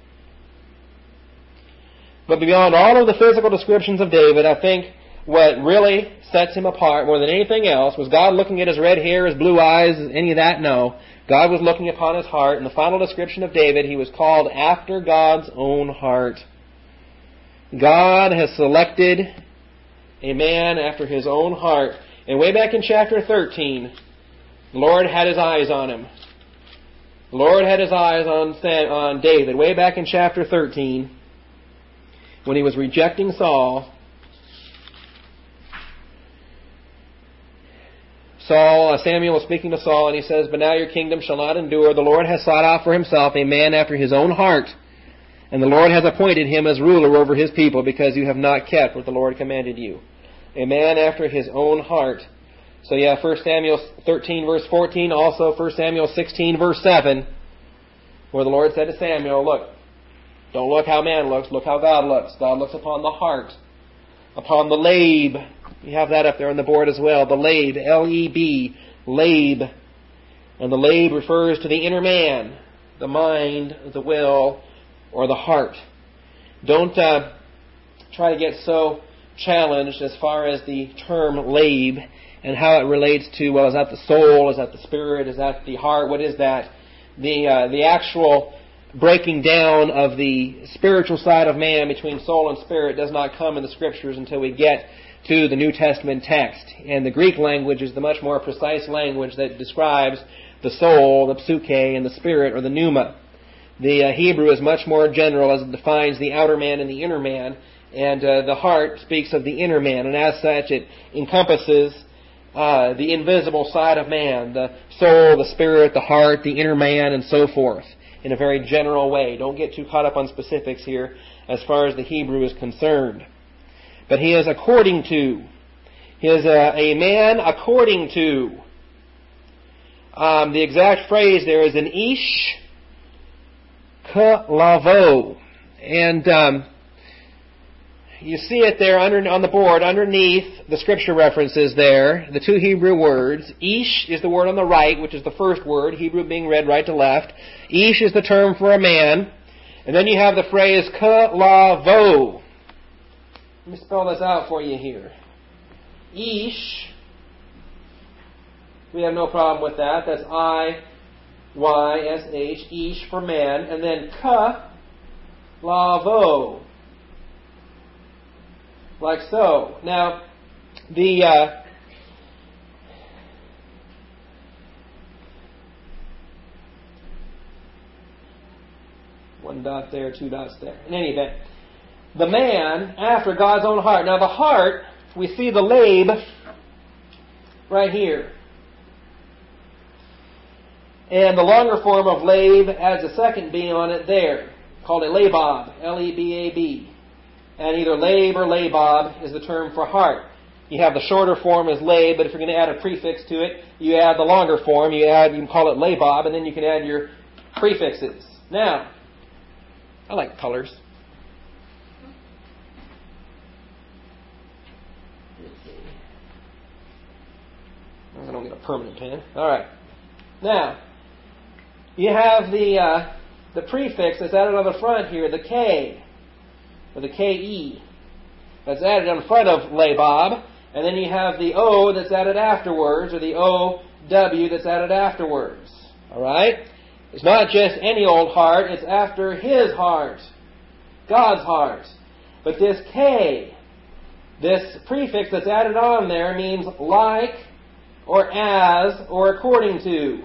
But beyond all of the physical descriptions of David, I think what really sets him apart more than anything else was God looking at his red hair, his blue eyes, any of that? No. God was looking upon his heart. In the final description of David, he was called after God's own heart. God has selected a man after his own heart. And way back in chapter thirteen, the Lord had his eyes on him. The Lord had his eyes on, on David. Way back in chapter thirteen, when he was rejecting Saul, Saul, uh, Samuel was speaking to Saul, and he says, "But now your kingdom shall not endure. The Lord has sought out for himself a man after his own heart, and the Lord has appointed him as ruler over his people, because you have not kept what the Lord commanded you." A man after his own heart. So yeah, First Samuel thirteen verse fourteen, also First Samuel sixteen verse seven, where the Lord said to Samuel, "Look, don't look how man looks, look how God looks. God looks upon the heart, upon the lab." You have that up there on the board as well. The lab, L E B, lab. And the lab refers to the inner man, the mind, the will, or the heart. Don't uh, try to get so challenged as far as the term lab and how it relates to, well, is that the soul? Is that the spirit? Is that the heart? What is that? The uh, the actual breaking down of the spiritual side of man between soul and spirit does not come in the Scriptures until we get to the New Testament text. And the Greek language is the much more precise language that describes the soul, the psyche, and the spirit, or the pneuma. The uh, Hebrew is much more general as it defines the outer man and the inner man. And uh, the heart speaks of the inner man. And as such, it encompasses uh, the invisible side of man, the soul, the spirit, the heart, the inner man, and so forth, in a very general way. Don't get too caught up on specifics here as far as the Hebrew is concerned. But he is according to. He is a, a man according to. Um, the exact phrase there is an ish kalavo. And um, you see it there under, on the board underneath the Scripture references there, the two Hebrew words. Ish is the word on the right, which is the first word, Hebrew being read right to left. Ish is the term for a man. And then you have the phrase kalavo. Let me spell this out for you here. Ish, we have no problem with that. That's I Y S H, Ish for man. And then ka, lavo, like so. Now, the uh, one dot there, two dots there. In any event, the man after God's own heart. Now the heart, we see the lab right here. And the longer form of lab adds a second B on it there, called a labob, L E B A B. And either lab or labob is the term for heart. You have the shorter form as lab, but if you're going to add a prefix to it, you add the longer form. You add, you can call it labob, and then you can add your prefixes. Now, I like colors. I don't get a permanent pen. All right. Now, you have the uh, the prefix that's added on the front here, the K, or the K E. that's added in front of Labob, and then you have the O that's added afterwards, or the O W that's added afterwards. All right? It's not just any old heart, it's after His heart, God's heart. But this K, this prefix that's added on there means like, or as, or according to.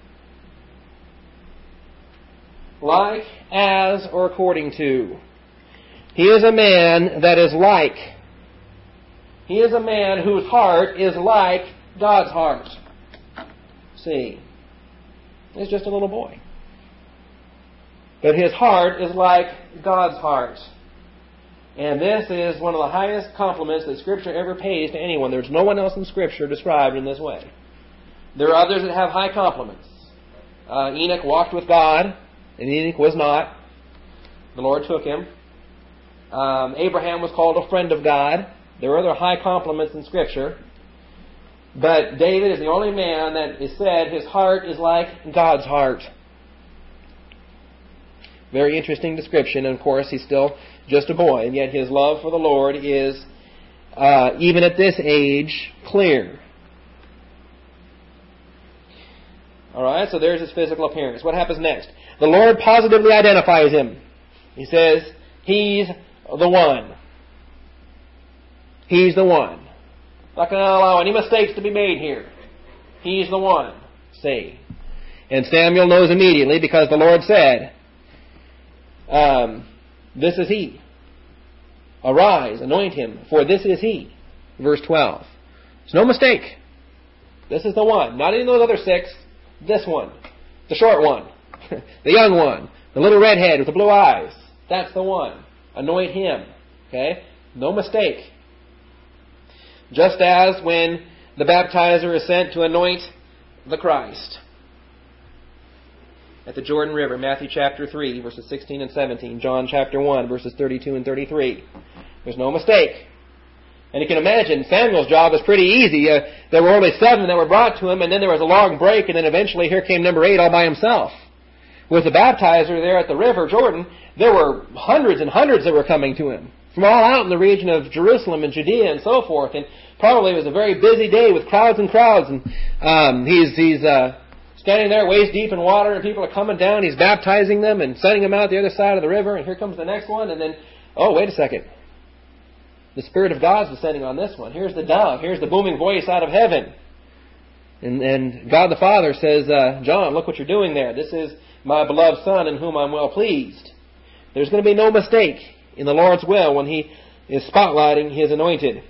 Like, as, or according to. He is a man that is like. He is a man whose heart is like God's heart. See, he's just a little boy. But his heart is like God's heart. And this is one of the highest compliments that Scripture ever pays to anyone. There's no one else in Scripture described in this way. There are others that have high compliments. Uh, Enoch walked with God, and Enoch was not. The Lord took him. Um, Abraham was called a friend of God. There are other high compliments in Scripture. But David is the only man that is said his heart is like God's heart. Very interesting description. And of course, he's still just a boy. And yet his love for the Lord is, uh, even at this age, clear. Alright, so there's his physical appearance. What happens next? The Lord positively identifies him. He says, He's the one. He's the one. Not going to allow any mistakes to be made here. He's the one. See. And Samuel knows immediately because the Lord said, um, this is he. Arise, anoint him, for this is he. Verse twelve. There's no mistake. This is the one. Not any of those other six. This one. The short one. The young one. The little redhead with the blue eyes. That's the one. Anoint him. Okay? No mistake. Just as when the baptizer is sent to anoint the Christ. At the Jordan River, Matthew chapter three, verses sixteen and seventeen. John chapter one, verses thirty-two and thirty-three. There's no mistake. And you can imagine, Samuel's job was pretty easy. Uh, there were only seven that were brought to him, and then there was a long break, and then eventually here came number eight all by himself. With the baptizer there at the river, Jordan, there were hundreds and hundreds that were coming to him. From all out in the region of Jerusalem and Judea and so forth. And probably it was a very busy day with crowds and crowds. And um, he's he's uh, standing there waist deep in water, and people are coming down. He's baptizing them and sending them out the other side of the river. And here comes the next one. And then, oh, wait a second. The Spirit of God is descending on this one. Here's the dove. Here's the booming voice out of heaven. And, and God the Father says, uh, John, look what you're doing there. This is my beloved Son in whom I'm well pleased. There's going to be no mistake in the Lord's will when He is spotlighting His anointed.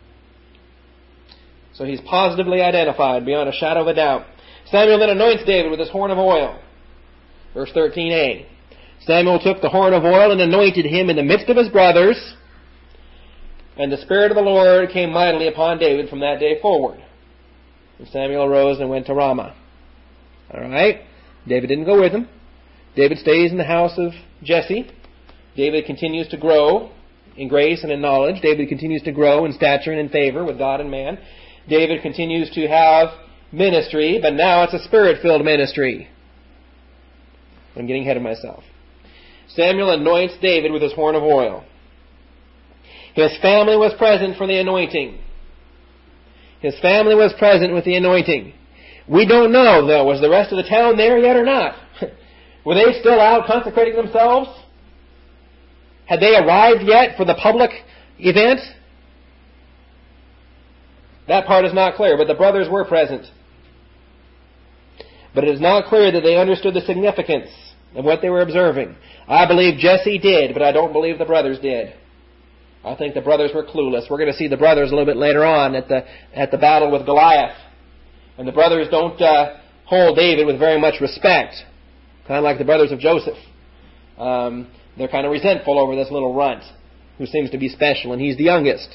So He's positively identified beyond a shadow of a doubt. Samuel then anoints David with his horn of oil. Verse thirteen a. Samuel took the horn of oil and anointed him in the midst of his brothers. And the Spirit of the Lord came mightily upon David from that day forward. And Samuel arose and went to Ramah. Alright? David didn't go with him. David stays in the house of Jesse. David continues to grow in grace and in knowledge. David continues to grow in stature and in favor with God and man. David continues to have ministry, but now it's a Spirit-filled ministry. I'm getting ahead of myself. Samuel anoints David with his horn of oil. His family was present for the anointing. His family was present with the anointing. We don't know, though, was the rest of the town there yet or not? Were they still out consecrating themselves? Had they arrived yet for the public event? That part is not clear, but the brothers were present. But it is not clear that they understood the significance of what they were observing. I believe Jesse did, but I don't believe the brothers did. I think the brothers were clueless. We're going to see the brothers a little bit later on at the at the battle with Goliath. And the brothers don't uh, hold David with very much respect. Kind of like the brothers of Joseph. Um, they're kind of resentful over this little runt who seems to be special, and he's the youngest.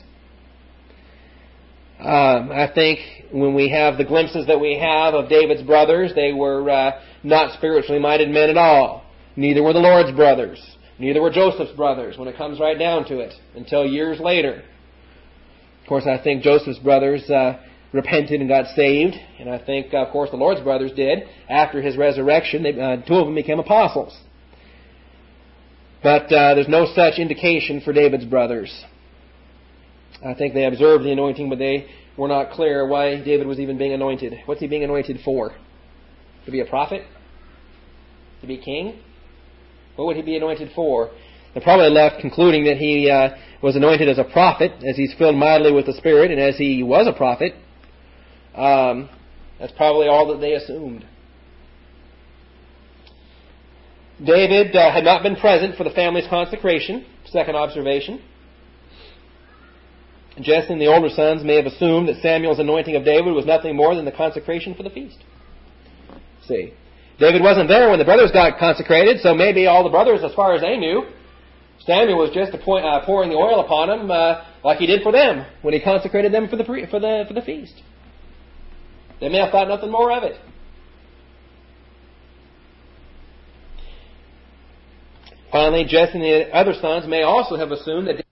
Um, I think when we have the glimpses that we have of David's brothers, they were uh, not spiritually minded men at all. Neither were the Lord's brothers. Neither were Joseph's brothers when it comes right down to it, until years later. Of course, I think Joseph's brothers uh, repented and got saved, and I think, of course, the Lord's brothers did. After his resurrection, they, uh, two of them became apostles. But uh, there's no such indication for David's brothers. I think they observed the anointing, but they were not clear why David was even being anointed. What's he being anointed for? To be a prophet? To be king? What would he be anointed for? They're probably left concluding that he uh, was anointed as a prophet, as he's filled mightily with the Spirit, and as he was a prophet. Um, that's probably all that they assumed. David uh, had not been present for the family's consecration. Second observation. Jesse and the older sons may have assumed that Samuel's anointing of David was nothing more than the consecration for the feast. See, David wasn't there when the brothers got consecrated, so maybe all the brothers, as far as they knew, Samuel was just point, uh, pouring the oil upon them uh, like he did for them when he consecrated them for the pre- for the for the feast. They may have thought nothing more of it. Finally, Jesse and the other sons may also have assumed that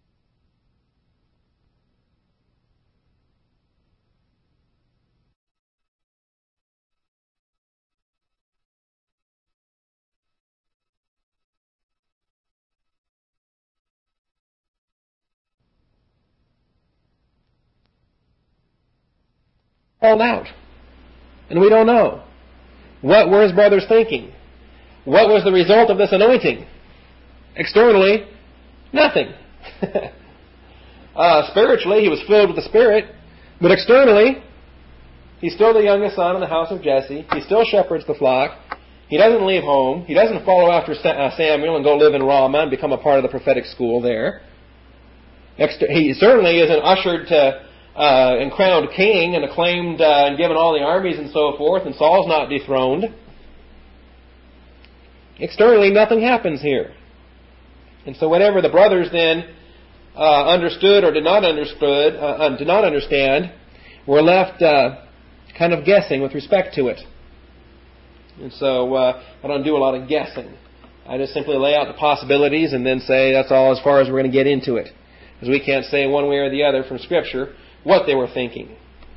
called out. And we don't know. What were his brothers thinking? What was the result of this anointing? Externally, nothing. uh, spiritually, he was filled with the Spirit. But externally, he's still the youngest son in the house of Jesse. He still shepherds the flock. He doesn't leave home. He doesn't follow after Samuel and go live in Ramah and become a part of the prophetic school there. He certainly isn't ushered to Uh, and crowned king and acclaimed uh, and given all the armies and so forth, and Saul's not dethroned. Externally, nothing happens here. And so whatever the brothers then uh, understood or did not understood, uh, did not understand, were left uh, kind of guessing with respect to it. And so uh, I don't do a lot of guessing. I just simply lay out the possibilities and then say that's all as far as we're going to get into it. Because we can't say one way or the other from Scripture what they were thinking.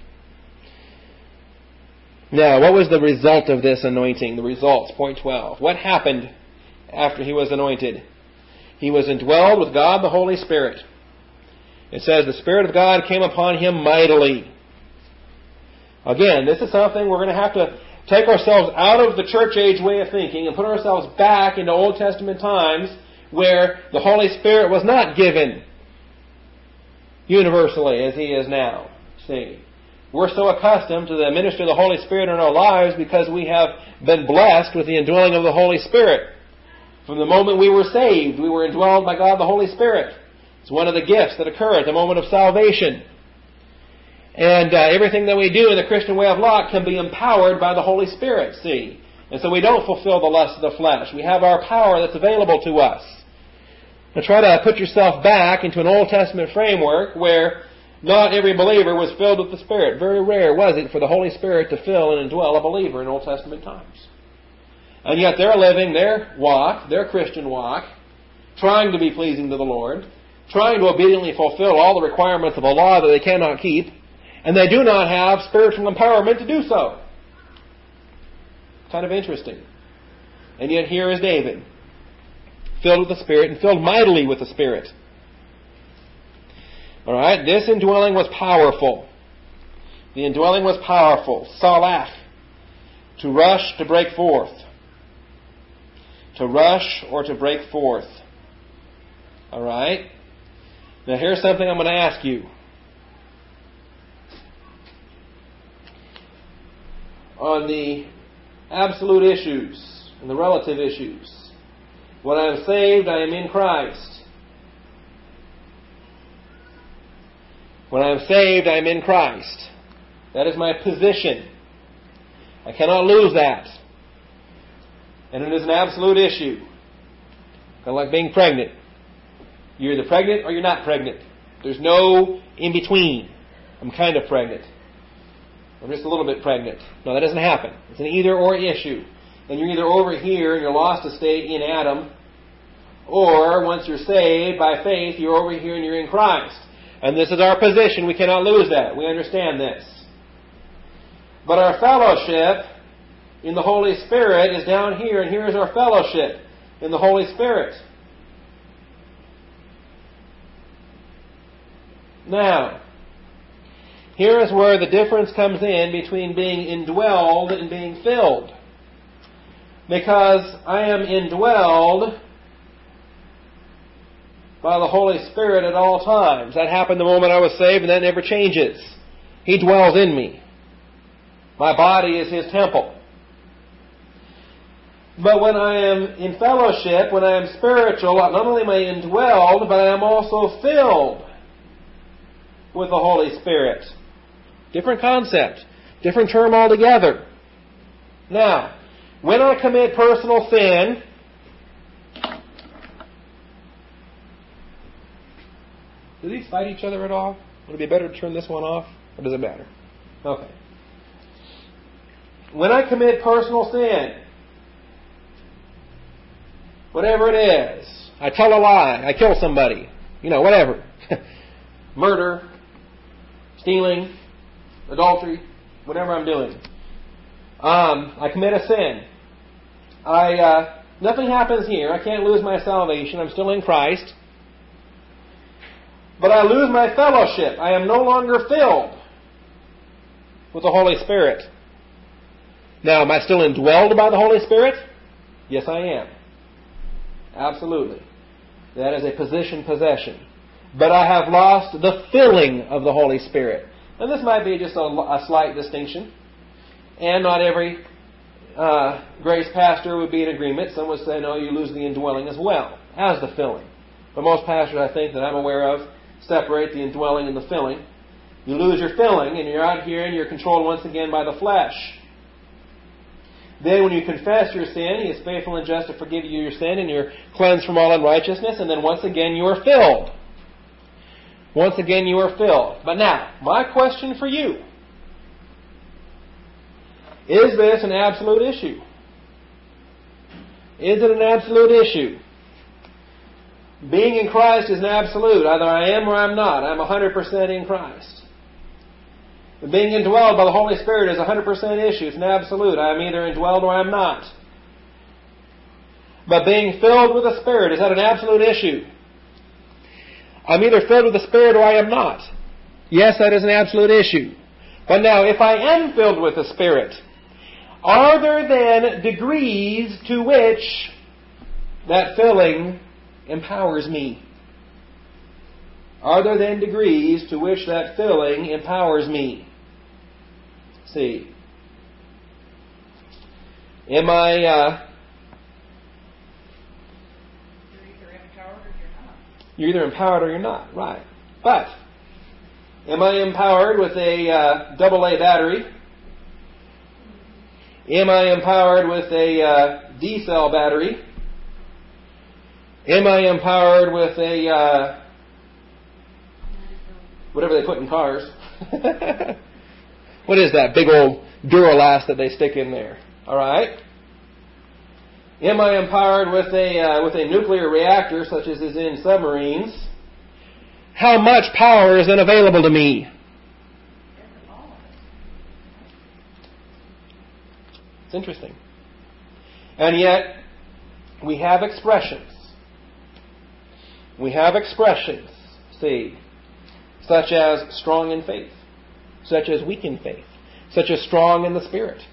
Now, what was the result of this anointing? The results, point twelve. What happened after he was anointed? He was indwelled with God the Holy Spirit. It says the Spirit of God came upon him mightily. Again, this is something we're going to have to take ourselves out of the church age way of thinking and put ourselves back into Old Testament times where the Holy Spirit was not given universally as he is now. See, we're so accustomed to the ministry of the Holy Spirit in our lives because we have been blessed with the indwelling of the Holy Spirit. From the moment we were saved, we were indwelled by God the Holy Spirit. It's one of the gifts that occur at the moment of salvation. And uh, everything that we do in the Christian way of life can be empowered by the Holy Spirit, see. And so we don't fulfill the lust of the flesh. We have our power that's available to us. Now try to put yourself back into an Old Testament framework where not every believer was filled with the Spirit. Very rare was it for the Holy Spirit to fill and indwell a believer in Old Testament times. And yet they're living their walk, their Christian walk, trying to be pleasing to the Lord, trying to obediently fulfill all the requirements of a law that they cannot keep, and they do not have spiritual empowerment to do so. Kind of interesting. And yet here is David, filled with the Spirit and filled mightily with the Spirit. All right, this indwelling was powerful. The indwelling was powerful. Salach, to rush, to break forth. To rush or to break forth. All right. Now here's something I'm going to ask you. On the absolute issues and the relative issues. When I am saved, I am in Christ. When I am saved, I am in Christ. That is my position. I cannot lose that. And it is an absolute issue. Kind of like being pregnant. You're either pregnant or you're not pregnant. There's no in between. I'm kind of pregnant. I'm just a little bit pregnant. No, that doesn't happen. It's an either or issue. And you're either over here in your lost estate in Adam, or once you're saved by faith, you're over here and you're in Christ. And this is our position. We cannot lose that. We understand this. But our fellowship in the Holy Spirit is down here, and here is our fellowship in the Holy Spirit. Now, here is where the difference comes in between being indwelled and being filled. Because I am indwelled by the Holy Spirit at all times. That happened the moment I was saved, and that never changes. He dwells in me. My body is His temple. But when I am in fellowship, when I am spiritual, not only am I indwelled, but I am also filled with the Holy Spirit. Different concept. Different term altogether. Now, when I commit personal sin, do these fight each other at all? Would it be better to turn this one off? Or does it matter? Okay. When I commit personal sin, whatever it is, I tell a lie, I kill somebody, you know, whatever. Murder, stealing, adultery, whatever I'm doing. Um, I commit a sin. I uh, nothing happens here. I can't lose my salvation. I'm still in Christ. But I lose my fellowship. I am no longer filled with the Holy Spirit. Now, am I still indwelled by the Holy Spirit? Yes, I am. Absolutely. That is a position possession. But I have lost the filling of the Holy Spirit. And this might be just a, a slight distinction. And not every uh, grace pastor would be in agreement. Some would say, no, you lose the indwelling as well as the filling. But most pastors, I think, that I'm aware of, separate the indwelling and the filling. You lose your filling, and you're out here, and you're controlled once again by the flesh. Then when you confess your sin, He is faithful and just to forgive you your sin, and you're cleansed from all unrighteousness, and then once again you are filled. Once again you are filled. But now, my question for you. Is this an absolute issue? Is it an absolute issue? Being in Christ is an absolute. Either I am or I'm not. I'm one hundred percent in Christ. Being indwelled by the Holy Spirit is a one hundred percent issue. It's an absolute. I'm either indwelled or I'm not. But being filled with the Spirit, is that an absolute issue? I'm either filled with the Spirit or I am not. Yes, that is an absolute issue. But now, if I am filled with the Spirit, are there then degrees to which that filling empowers me? Are there then degrees to which that filling empowers me? See. Am I... Uh, You're either empowered or you're not. You're either empowered or you're not. Right. But, am I empowered with a uh, double A battery? Am I empowered with a uh, D-cell battery? Am I empowered with a, uh, whatever they put in cars? What is that big old Duralast that they stick in there? All right. Am I empowered with a uh, with a nuclear reactor, such as is in submarines? How much power is then available to me? It's interesting. And yet, we have expressions. We have expressions, see, such as strong in faith, such as weak in faith, such as strong in the Spirit.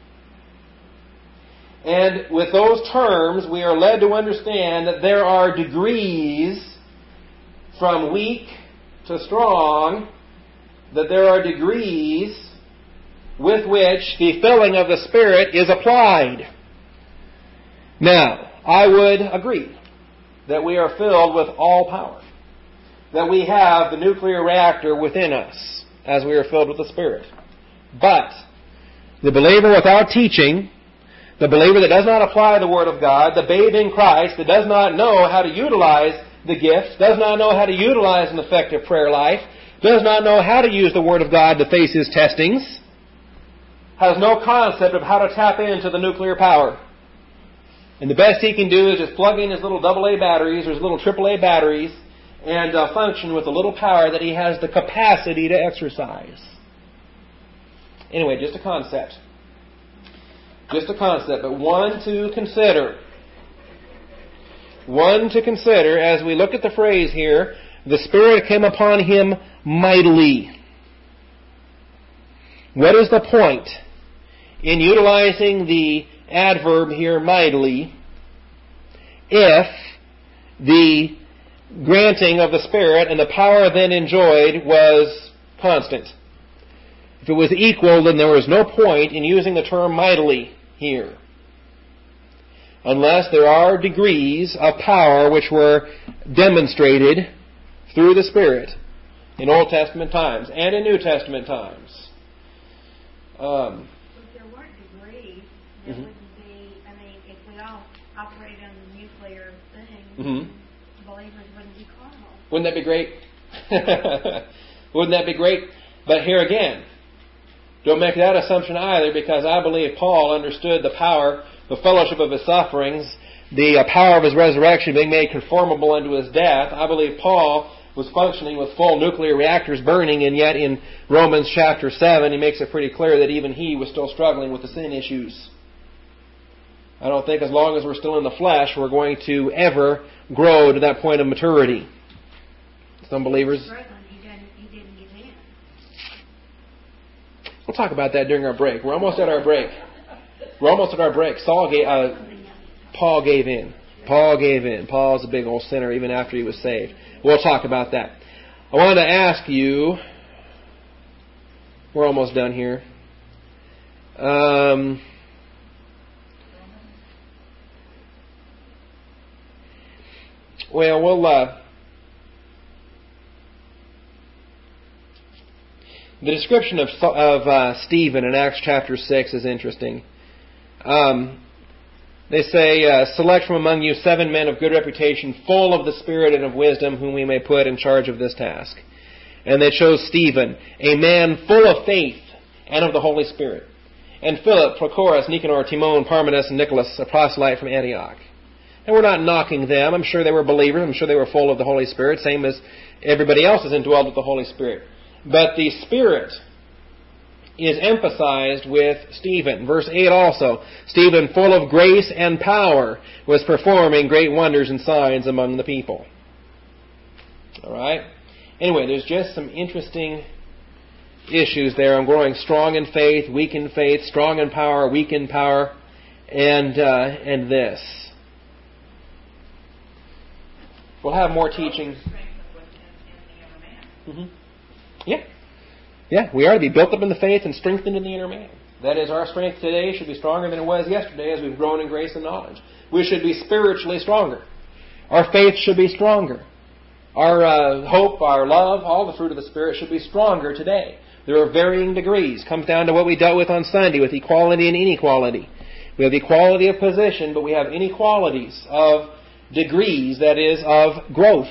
And with those terms, we are led to understand that there are degrees from weak to strong, that there are degrees with which the filling of the Spirit is applied. Now, I would agree that we are filled with all power, that we have the nuclear reactor within us as we are filled with the Spirit. But the believer without teaching, the believer that does not apply the Word of God, the babe in Christ that does not know how to utilize the gifts, does not know how to utilize an effective prayer life, does not know how to use the Word of God to face his testings, has no concept of how to tap into the nuclear power. And the best he can do is just plug in his little double A batteries or his little triple A batteries and uh, function with the little power that he has the capacity to exercise. Anyway, just a concept. Just a concept, but one to consider. One to consider as we look at the phrase here, the Spirit came upon him mightily. What is the point in utilizing the adverb here, mightily, if the granting of the Spirit and the power then enjoyed was constant? If it was equal, then there was no point in using the term mightily here, unless there are degrees of power which were demonstrated through the Spirit in Old Testament times and in New Testament times. Um, if there weren't degrees, there mm-hmm. wouldn't be, I mean, if we all operated on the nuclear thing, mm-hmm. believers wouldn't be carnal. Wouldn't that be great? Wouldn't that be great? But here again, don't make that assumption either, because I believe Paul understood the power, the fellowship of his sufferings, the power of his resurrection being made conformable unto his death. I believe Paul was functioning with full nuclear reactors burning, and yet in Romans chapter seven, he makes it pretty clear that even he was still struggling with the sin issues. I don't think as long as we're still in the flesh, we're going to ever grow to that point of maturity. Some believers... He didn't give in. We'll talk about that during our break. We're almost at our break. We're almost at our break. Saul gave, uh, Paul gave in. Paul gave in. Paul's a big old sinner even after he was saved. We'll talk about that. I wanted to ask you, we're almost done here. Um, well, we'll, uh, the description of, of uh, Stephen in Acts chapter six is interesting. Um, They say, uh, select from among you seven men of good reputation, full of the Spirit and of wisdom, whom we may put in charge of this task. And they chose Stephen, a man full of faith and of the Holy Spirit. And Philip, Prochorus, Nicanor, Timon, Parmenas, and Nicholas, a proselyte from Antioch. And we're not knocking them. I'm sure they were believers. I'm sure they were full of the Holy Spirit, same as everybody else is indwelled with the Holy Spirit. But the Spirit is emphasized with Stephen. Verse eight also, Stephen, full of grace and power, was performing great wonders and signs among the people. All right? Anyway, there's just some interesting issues there. I'm growing strong in faith, weak in faith, strong in power, weak in power, and, uh, and this. We'll have more teaching. Mm-hmm. Yeah. Yeah, we are to be built up in the faith and strengthened in the inner man. That is, our strength today should be stronger than it was yesterday as we've grown in grace and knowledge. We should be spiritually stronger. Our faith should be stronger. Our uh, hope, our love, all the fruit of the Spirit should be stronger today. There are varying degrees. Comes down to what we dealt with on Sunday with equality and inequality. We have equality of position, but we have inequalities of degrees, that is, of growth.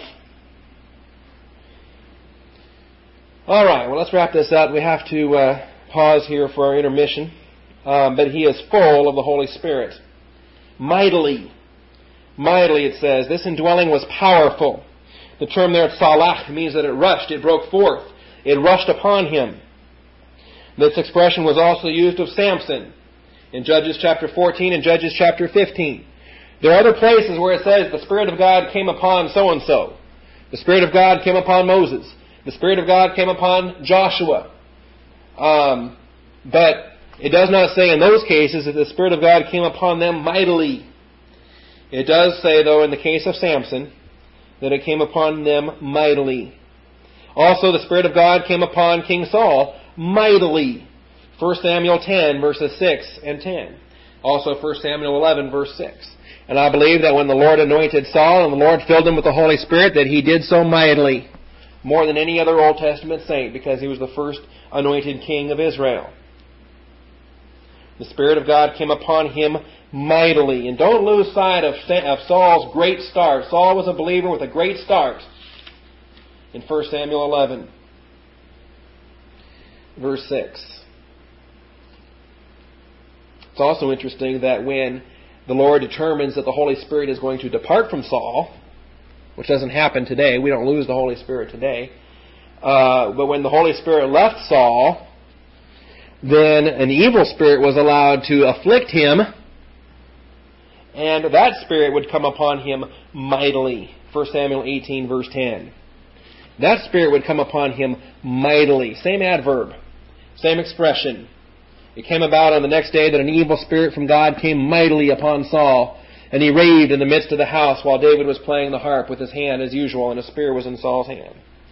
All right, well, let's wrap this up. We have to uh, pause here for our intermission. Um, but he is full of the Holy Spirit. Mightily. Mightily, it says. This indwelling was powerful. The term there, salach, means that it rushed, it broke forth. It rushed upon him. This expression was also used of Samson in Judges chapter fourteen and Judges chapter fifteen. There are other places where it says the Spirit of God came upon so-and-so. The Spirit of God came upon Moses. The Spirit of God came upon Joshua. Um, but it does not say in those cases that the Spirit of God came upon them mightily. It does say, though, in the case of Samson, that it came upon them mightily. Also, the Spirit of God came upon King Saul mightily. First Samuel ten, verses six and ten. Also, First Samuel eleven, verse six. And I believe that when the Lord anointed Saul and the Lord filled him with the Holy Spirit, that he did so mightily. More than any other Old Testament saint, because he was the first anointed king of Israel. The Spirit of God came upon him mightily. And don't lose sight of, of Saul's great start. Saul was a believer with a great start. In First Samuel eleven, verse six. It's also interesting that when the Lord determines that the Holy Spirit is going to depart from Saul, which doesn't happen today. We don't lose the Holy Spirit today. Uh, but when the Holy Spirit left Saul, then an evil spirit was allowed to afflict him, and that spirit would come upon him mightily. First Samuel eighteen, verse ten. that Spirit would come upon him mightily. Same adverb, same expression. It came about on the next day that an evil spirit from God came mightily upon Saul, and he raved in the midst of the house while David was playing the harp with his hand as usual, and a spear was in Saul's hand.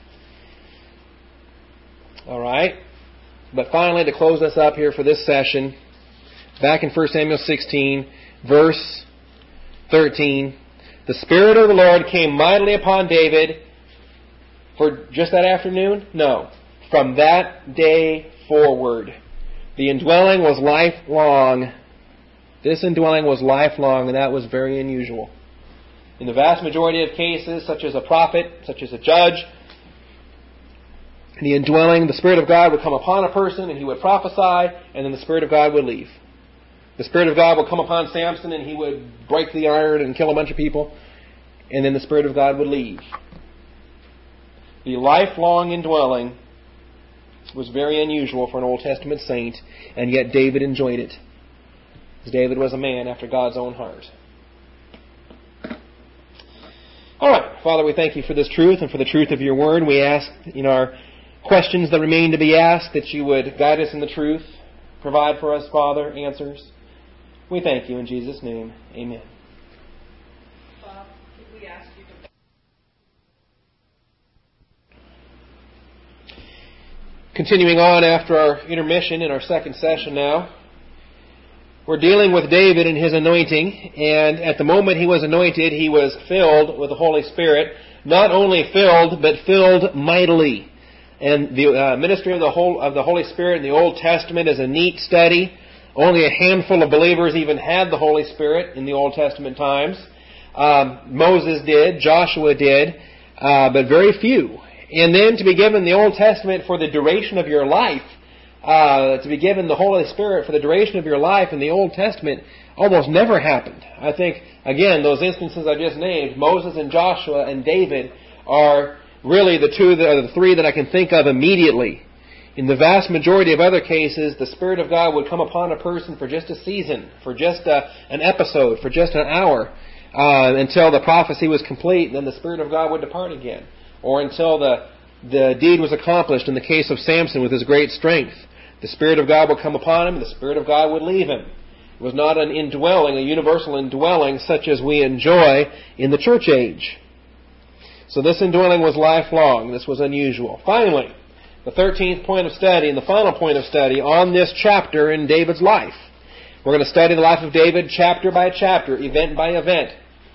All right. But finally, to close us up here for this session, back in First Samuel sixteen, verse thirteen, the Spirit of the Lord came mightily upon David for just that afternoon? No. From that day forward. The indwelling was lifelong. This indwelling was lifelong, and that was very unusual. In the vast majority of cases, such as a prophet, such as a judge, the indwelling, the Spirit of God would come upon a person, and he would prophesy, and then the Spirit of God would leave. The Spirit of God would come upon Samson, and he would break the iron and kill a bunch of people, and then the Spirit of God would leave. The lifelong indwelling was very unusual for an Old Testament saint, and yet David enjoyed it. Because David was a man after God's own heart. All right, Father, we thank you for this truth and for the truth of your word. We ask in our questions that remain to be asked that you would guide us in the truth, provide for us, Father, answers. We thank you in Jesus' name. Amen. Bob, could we ask you to... Continuing on after our intermission in our second session now, we're dealing with David and his anointing, and at the moment he was anointed, he was filled with the Holy Spirit. Not only filled, but filled mightily. And the uh, ministry of the, whole, of the Holy Spirit in the Old Testament is a neat study. Only a handful of believers even had the Holy Spirit in the Old Testament times. Um, Moses did, Joshua did, uh, but very few. And then to be given the Old Testament for the duration of your life, uh, to be given the Holy Spirit for the duration of your life in the Old Testament almost never happened. I think, again, those instances I just named, Moses and Joshua and David, are really the two, that are the three that I can think of immediately. In the vast majority of other cases, the Spirit of God would come upon a person for just a season, for just a, an episode, for just an hour, uh, until the prophecy was complete, and then the Spirit of God would depart again. Or until the, the deed was accomplished in the case of Samson with his great strength. The Spirit of God would come upon him, and the Spirit of God would leave him. It was not an indwelling, a universal indwelling such as we enjoy in the church age. So this indwelling was lifelong. This was unusual. Finally, the thirteenth point of study and the final point of study on this chapter in David's life. We're going to study the life of David chapter by chapter, event by event.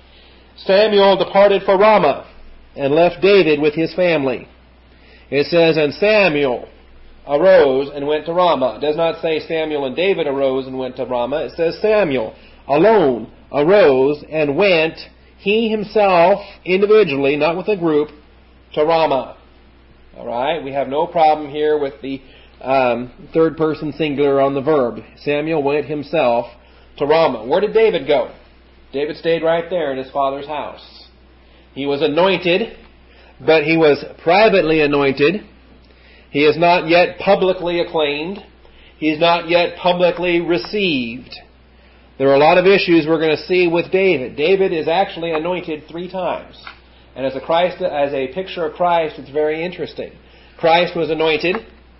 Samuel departed for Ramah and left David with his family. It says, and Samuel arose and went to Ramah. It does not say Samuel and David arose and went to Ramah. It says Samuel alone arose and went, he himself, individually, not with a group, to Ramah. All right? We have no problem here with the um, third person singular on the verb. Samuel went himself to Ramah. Where did David go? David stayed right there in his father's house. He was anointed, but he was privately anointed. He is not yet publicly acclaimed. He is not yet publicly received. There are a lot of issues we're going to see with David. David is actually anointed three times. And as a Christ, as a picture of Christ, it's very interesting. Christ was anointed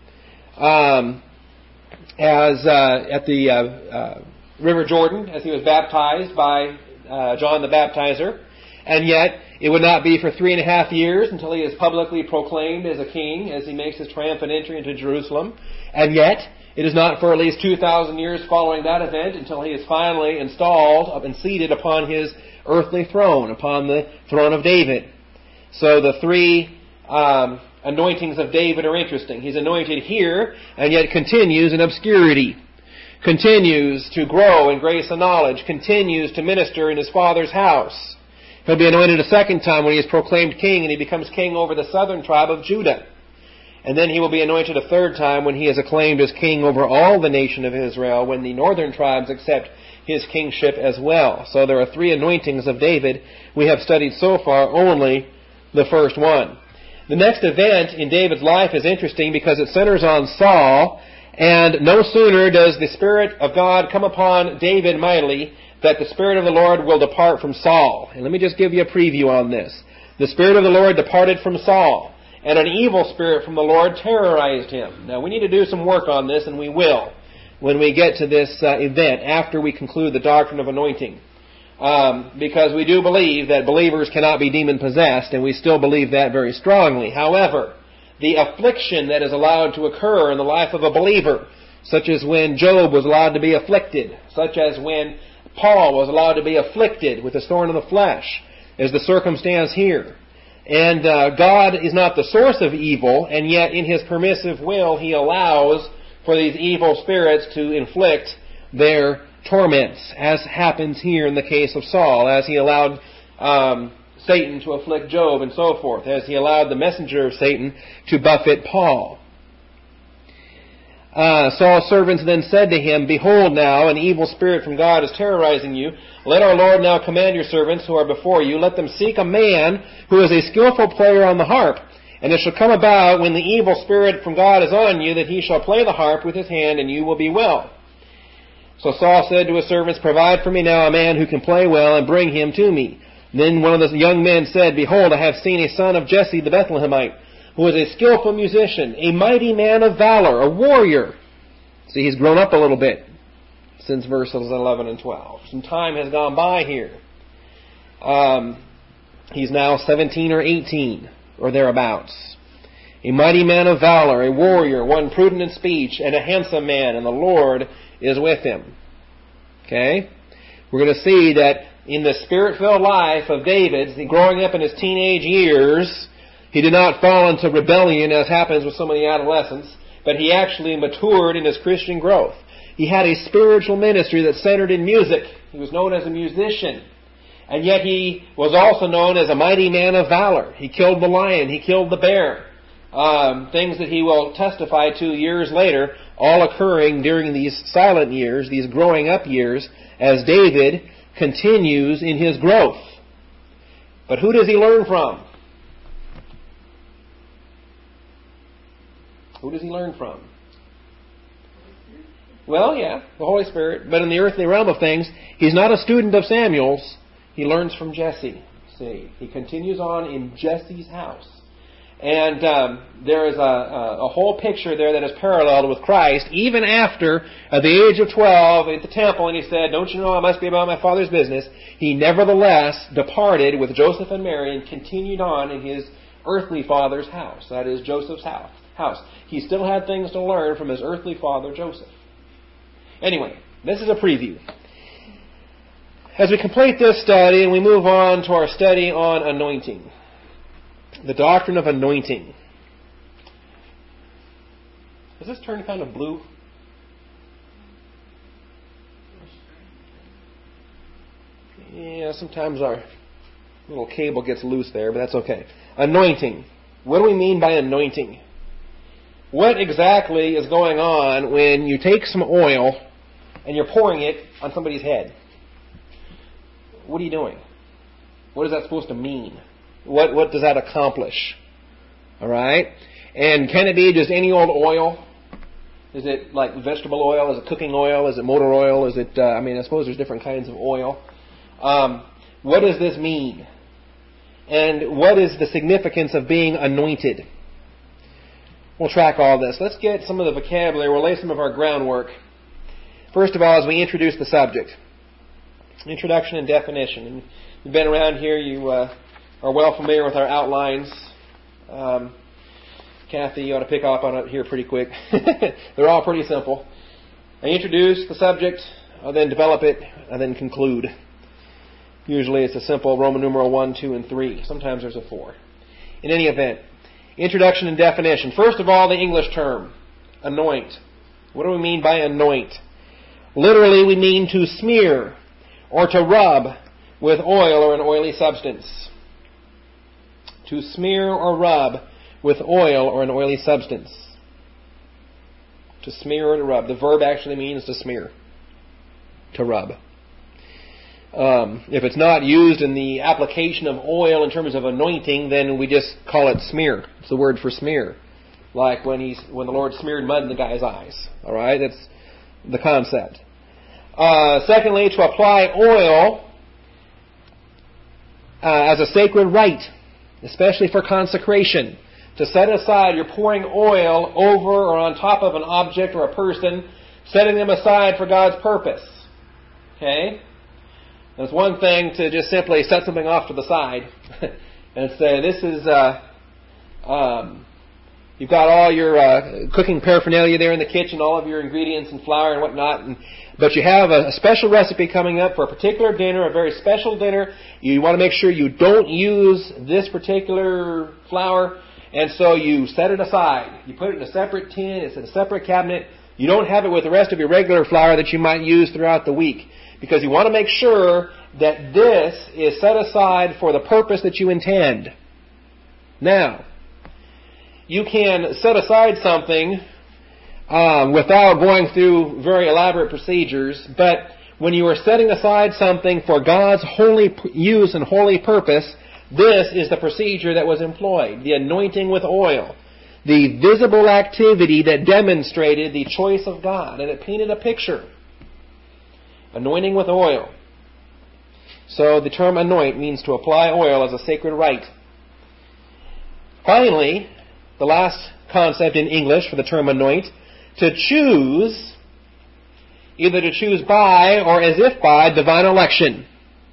um, as uh, at the uh, uh, River Jordan, as he was baptized by uh, John the Baptizer. And yet, it would not be for three and a half years until he is publicly proclaimed as a king, as he makes his triumphant entry into Jerusalem. And yet, it is not for at least two thousand years following that event until he is finally installed and seated upon his earthly throne, upon the throne of David. So the three um, anointings of David are interesting. He's anointed here, and yet continues in obscurity. Continues to grow in grace and knowledge. Continues to minister in his father's house. He'll be anointed a second time when he is proclaimed king, and he becomes king over the southern tribe of Judah. And then he will be anointed a third time when he is acclaimed as king over all the nation of Israel, when the northern tribes accept his kingship as well. So there are three anointings of David. We have studied so far only the first one. The next event in David's life is interesting because it centers on Saul, and no sooner does the Spirit of God come upon David mightily that the Spirit of the Lord will depart from Saul. And let me just give you a preview on this. The Spirit of the Lord departed from Saul. and an evil spirit from the Lord terrorized him. Now, we need to do some work on this, and we will when we get to this uh, event after we conclude the doctrine of anointing. Um, because we do believe that believers cannot be demon-possessed, and we still believe that very strongly. However, the affliction that is allowed to occur in the life of a believer, such as when Job was allowed to be afflicted, such as when Paul was allowed to be afflicted with a thorn in the flesh, is the circumstance here. And uh, God is not the source of evil, and yet in His permissive will He allows for these evil spirits to inflict their torments, as happens here in the case of Saul, as he allowed um, Satan to afflict Job and so forth, as he allowed the messenger of Satan to buffet Paul. Uh, Saul's servants then said to him, "Behold now, an evil spirit from God is terrorizing you. Let our Lord now command your servants who are before you. Let them seek a man who is a skillful player on the harp. And it shall come about, when the evil spirit from God is on you, that he shall play the harp with his hand, and you will be well." So Saul said to his servants, "Provide for me now a man who can play well, and bring him to me." Then one of the young men said, "Behold, I have seen a son of Jesse the Bethlehemite, who is a skillful musician, a mighty man of valor, a warrior." See, he's grown up a little bit since verses eleven and twelve. Some time has gone by here. Um, he's now seventeen or eighteen, or thereabouts. A mighty man of valor, a warrior, one prudent in speech, and a handsome man, and the Lord is with him. Okay? We're going to see that in the spirit-filled life of David, growing up in his teenage years, he did not fall into rebellion as happens with so many adolescents, but he actually matured in his Christian growth. He had a spiritual ministry that centered in music. He was known as a musician. And yet he was also known as a mighty man of valor. He killed the lion. He killed the bear. Um, things that he will testify to years later, all occurring during these silent years, these growing up years, as David continues in his growth. But who does he learn from? Who does he learn from? Well, yeah, the Holy Spirit. But in the earthly realm of things, he's not a student of Samuel's. He learns from Jesse. See, he continues on in Jesse's house. And um, there is a, a, a whole picture there that is paralleled with Christ, even after, at the age of twelve, at the temple, and he said, "Don't you know I must be about my Father's business?" He nevertheless departed with Joseph and Mary and continued on in his earthly father's house. That is Joseph's house. house. He still had things to learn from his earthly father, Joseph. Anyway, this is a preview. As we complete this study and we move on to our study on anointing, the doctrine of anointing. Does this turn kind of blue? Yeah, sometimes our little cable gets loose there, but that's okay. Anointing. What do we mean by anointing? What exactly is going on when you take some oil and you're pouring it on somebody's head? What are you doing? What is that supposed to mean? What what does that accomplish? All right? And can it be just any old oil? Is it like vegetable oil? Is it cooking oil? Is it motor oil? Is it, uh, I mean, I suppose there's different kinds of oil. Um, what does this mean? And what is the significance of being anointed? We'll track all this. Let's get some of the vocabulary. We'll lay some of our groundwork. First of all, as we introduce the subject. Introduction and definition. And you've been around here, you uh, are well familiar with our outlines. Um, Kathy, you ought to pick up on it here pretty quick. They're all pretty simple. I introduce the subject, I'll then develop it, and then conclude. Usually it's a simple Roman numeral one, two, and three. Sometimes there's a four. In any event, introduction and definition. First of all, the English term, anoint. What do we mean by anoint? Literally, we mean to smear or to rub with oil or an oily substance. To smear or rub with oil or an oily substance. To smear or to rub. The verb actually means to smear. To rub. Um, if it's not used in the application of oil in terms of anointing, then we just call it smear. It's the word for smear. Like when he's when the Lord smeared mud in the guy's eyes. All right? That's the concept. Uh, secondly, to apply oil uh, as a sacred rite, especially for consecration. to set aside. You're pouring oil over or on top of an object or a person, setting them aside for God's purpose. Okay? It's one thing to just simply set something off to the side and say, this is, uh, um, you've got all your uh, cooking paraphernalia there in the kitchen, all of your ingredients and flour and whatnot, and, but you have a, a special recipe coming up for a particular dinner, a very special dinner. You want to make sure you don't use this particular flour, and so you set it aside. You put it in a separate tin, it's in a separate cabinet. You don't have it with the rest of your regular flour that you might use throughout the week, because you want to make sure that this is set aside for the purpose that you intend. Now, you can set aside something um, without going through very elaborate procedures, but when you are setting aside something for God's holy use and holy purpose, this is the procedure that was employed, the anointing with oil, the visible activity that demonstrated the choice of God, and it painted a picture. Anointing with oil. So the term anoint means to apply oil as a sacred rite. Finally, the last concept in English for the term anoint, to choose, either to choose by or as if by divine election.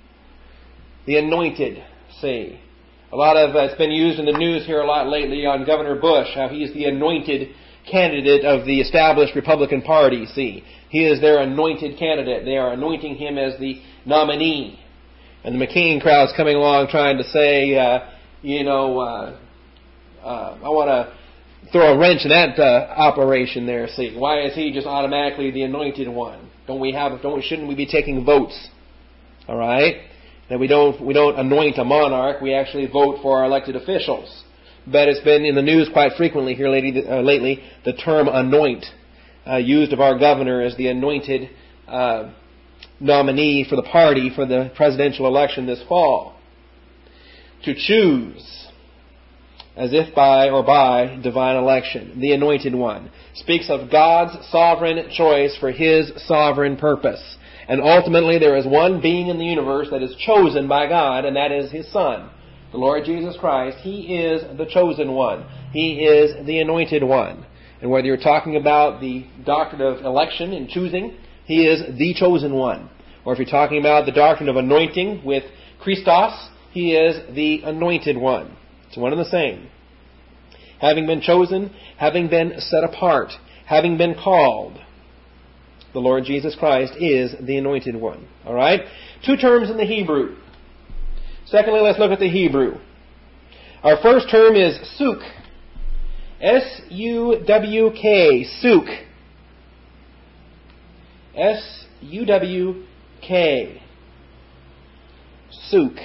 The anointed, see. A lot of, uh, it's been used in the news here a lot lately on Governor Bush, how he's the anointed candidate of the established Republican Party, see. He is their anointed candidate. They are anointing him as the nominee. And the McCain crowd's coming along trying to say, uh, you know, uh, uh, I want to throw a wrench in that uh, operation there, see. Why is he just automatically the anointed one? Don't we have, don't, shouldn't we be taking votes? All right? That we don't, we don't anoint a monarch, we actually vote for our elected officials. But it's been in the news quite frequently here lately, uh, lately the term anoint, uh, used of our governor as the anointed uh, nominee for the party for the presidential election this fall. To choose, as if by or by divine election, the anointed one, speaks of God's sovereign choice for His sovereign purpose. And ultimately there is one being in the universe that is chosen by God, and that is His Son, the Lord Jesus Christ. He is the chosen one. He is the anointed one. And whether you're talking about the doctrine of election and choosing, He is the chosen one. Or if you're talking about the doctrine of anointing with Christos, He is the anointed one. It's one and the same. Having been chosen, having been set apart, having been called, the Lord Jesus Christ is the anointed one. All right? Two terms in the Hebrew. Secondly, let's look at the Hebrew. Our first term is suk. S U W K. Suk. S U W K. Suk.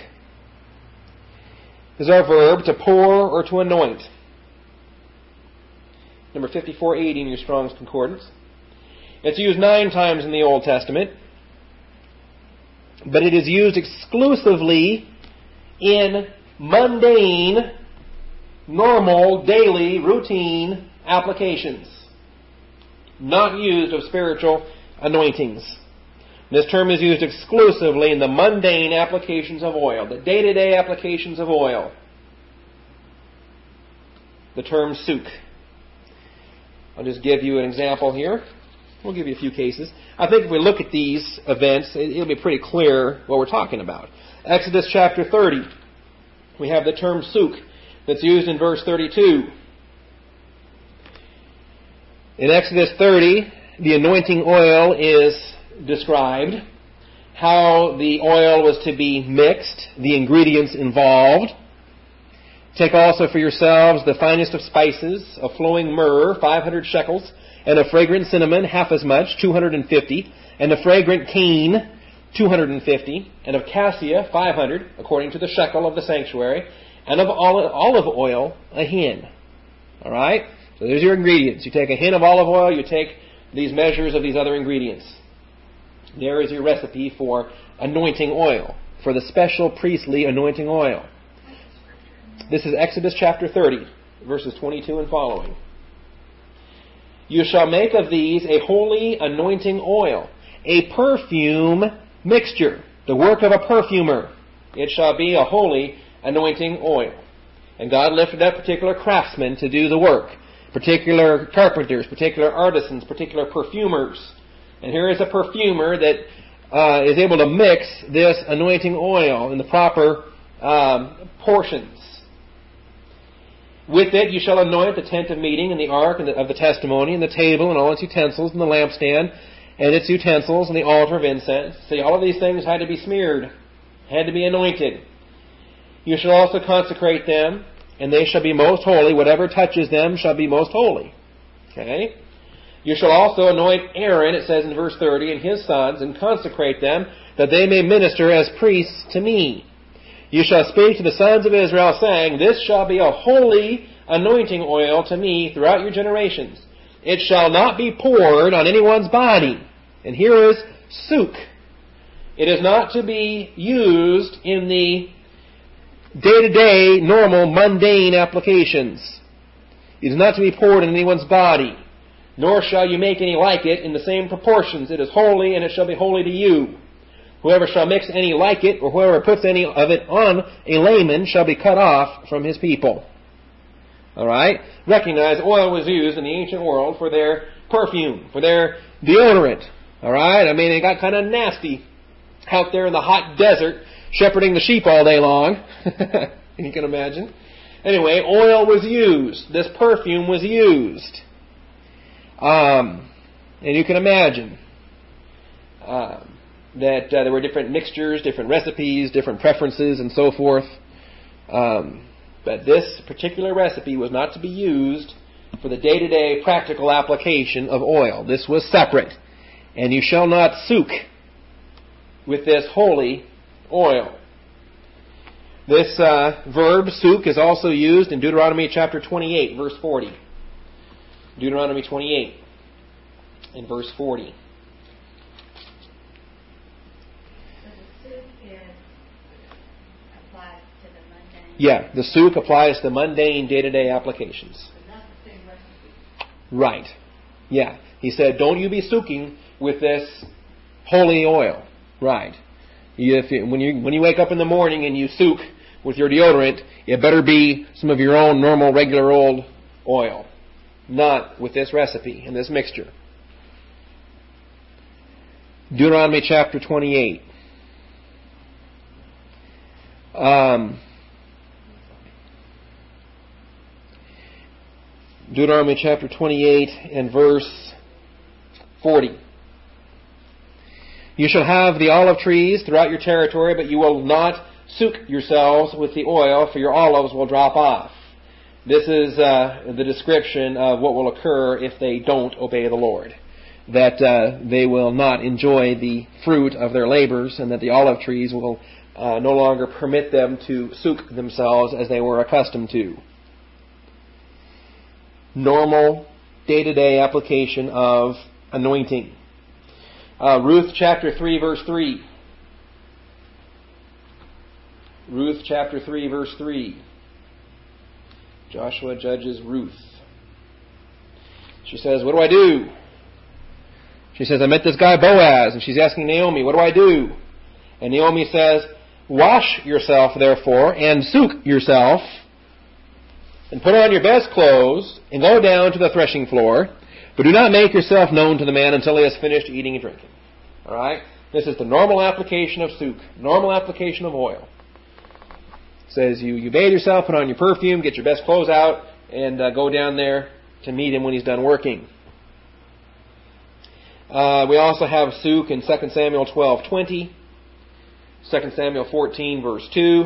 Is our verb to pour or to anoint. Number fifty-four eighty in your Strong's Concordance. It's used nine times in the Old Testament, but it is used exclusively in mundane, normal, daily, routine applications. Not used of spiritual anointings. This term is used exclusively in the mundane applications of oil, the day-to-day applications of oil. The term suk. I'll just give you an example here. We'll give you a few cases. I think if we look at these events, it'll be pretty clear what we're talking about. Exodus chapter thirty. We have the term suk that's used in verse thirty-two. In Exodus thirty, the anointing oil is described. How the oil was to be mixed, the ingredients involved. Take also for yourselves the finest of spices, a flowing myrrh, five hundred shekels, and a fragrant cinnamon, half as much, two hundred fifty, and a fragrant cane, two hundred fifty, and of cassia, five hundred, according to the shekel of the sanctuary, and of olive oil, a hin. All right? So there's your ingredients. You take a hin of olive oil, you take these measures of these other ingredients. There is your recipe for anointing oil, for the special priestly anointing oil. This is Exodus chapter thirty, verses twenty-two and following. You shall make of these a holy anointing oil, a perfume mixture, the work of a perfumer. It shall be a holy anointing oil. And God lifted up particular craftsmen to do the work. Particular carpenters, particular artisans, particular perfumers. And here is a perfumer that uh, is able to mix this anointing oil in the proper um, portions. With it you shall anoint the tent of meeting and the ark and the, of the testimony and the table and all its utensils and the lampstand and its utensils and the altar of incense. See, all of these things had to be smeared, had to be anointed. You shall also consecrate them, and they shall be most holy. Whatever touches them shall be most holy. Okay? You shall also anoint Aaron, it says in verse thirty, and his sons, and consecrate them, that they may minister as priests to me. You shall speak to the sons of Israel, saying, This shall be a holy anointing oil to me throughout your generations. It shall not be poured on anyone's body. And here is suk. It is not to be used in the day-to-day, normal, mundane applications. It is not to be poured in anyone's body, nor shall you make any like it in the same proportions. It is holy, and it shall be holy to you. Whoever shall mix any like it, or whoever puts any of it on a layman, shall be cut off from his people. All right? Recognize oil was used in the ancient world for their perfume, for their deodorant. All right? I mean, it got kind of nasty out there in the hot desert, shepherding the sheep all day long. You can imagine. Anyway, oil was used. This perfume was used. Um, and you can imagine um, that uh, there were different mixtures, different recipes, different preferences, and so forth. Um, but this particular recipe was not to be used for the day-to-day practical application of oil. This was separate. And you shall not suk with this holy oil. This uh, verb, suk, is also used in Deuteronomy chapter twenty-eight, verse forty. Deuteronomy twenty-eight, in verse forty. So the suk is applied to the mundane. Yeah, the suk applies to mundane day-to-day applications. But not the same recipe. Right. Yeah. He said, don't you be suking with this holy oil. Right. You, if you, when you when you wake up in the morning and you suk with your deodorant, it better be some of your own normal, regular old oil. Not with this recipe and this mixture. Deuteronomy chapter twenty-eight. Um, Deuteronomy chapter twenty-eight and verse forty. You shall have the olive trees throughout your territory, but you will not suk yourselves with the oil, for your olives will drop off. This is uh, the description of what will occur if they don't obey the Lord. That uh, they will not enjoy the fruit of their labors, and that the olive trees will uh, no longer permit them to suk themselves as they were accustomed to. Normal, day-to-day application of anointing. Uh, Ruth chapter three, verse three. Ruth chapter three, verse three. Joshua judges Ruth. She says, what do I do? She says, I met this guy Boaz, and she's asking Naomi, what do I do? And Naomi says, wash yourself, therefore, and suk yourself, and put on your best clothes, and go down to the threshing floor, but do not make yourself known to the man until he has finished eating and drinking. All right? This is the normal application of suk, normal application of oil. It says you, you bathe yourself, put on your perfume, get your best clothes out, and uh, go down there to meet him when he's done working. Uh, we also have suk in Second Samuel twelve twenty, Second Samuel fourteen, verse two,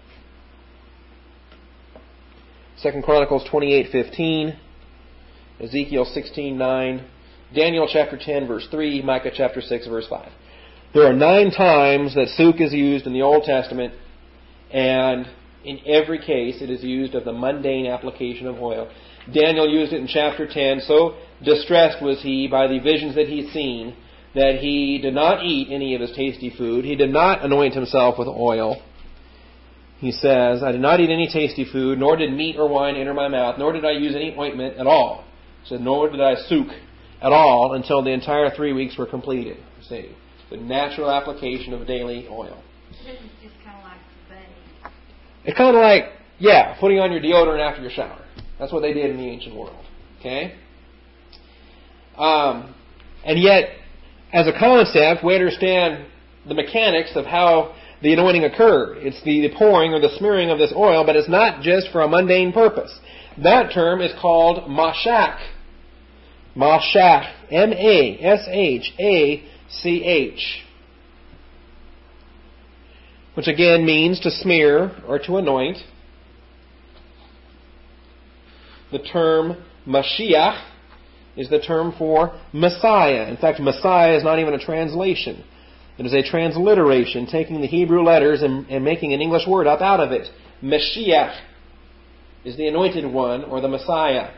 Second Chronicles twenty-eight fifteen, Ezekiel sixteen nine, Daniel chapter ten, verse three, Micah chapter six, verse five. There are nine times that suk is used in the Old Testament, and in every case it is used of the mundane application of oil. Daniel used it in chapter ten. So distressed was he by the visions that he'd seen that he did not eat any of his tasty food. He did not anoint himself with oil. He says, I did not eat any tasty food, nor did meat or wine enter my mouth, nor did I use any ointment at all. He said, nor did I suk at all until the entire three weeks were completed. See, the natural application of daily oil. This is just kind of like the bath. It's kind of like, Yeah, putting on your deodorant after your shower. That's what they did in the ancient world. Okay? Um, and yet, as a concept, we understand the mechanics of how the anointing occurred. It's the, the pouring or the smearing of this oil, but it's not just for a mundane purpose. That term is called mashach. Mashach. M A S H A C H. Which again means to smear or to anoint. The term Mashiach is the term for Messiah. In fact, Messiah is not even a translation. It is a transliteration, taking the Hebrew letters and, and making an English word up out of it. Mashiach is the anointed one, or the Messiah.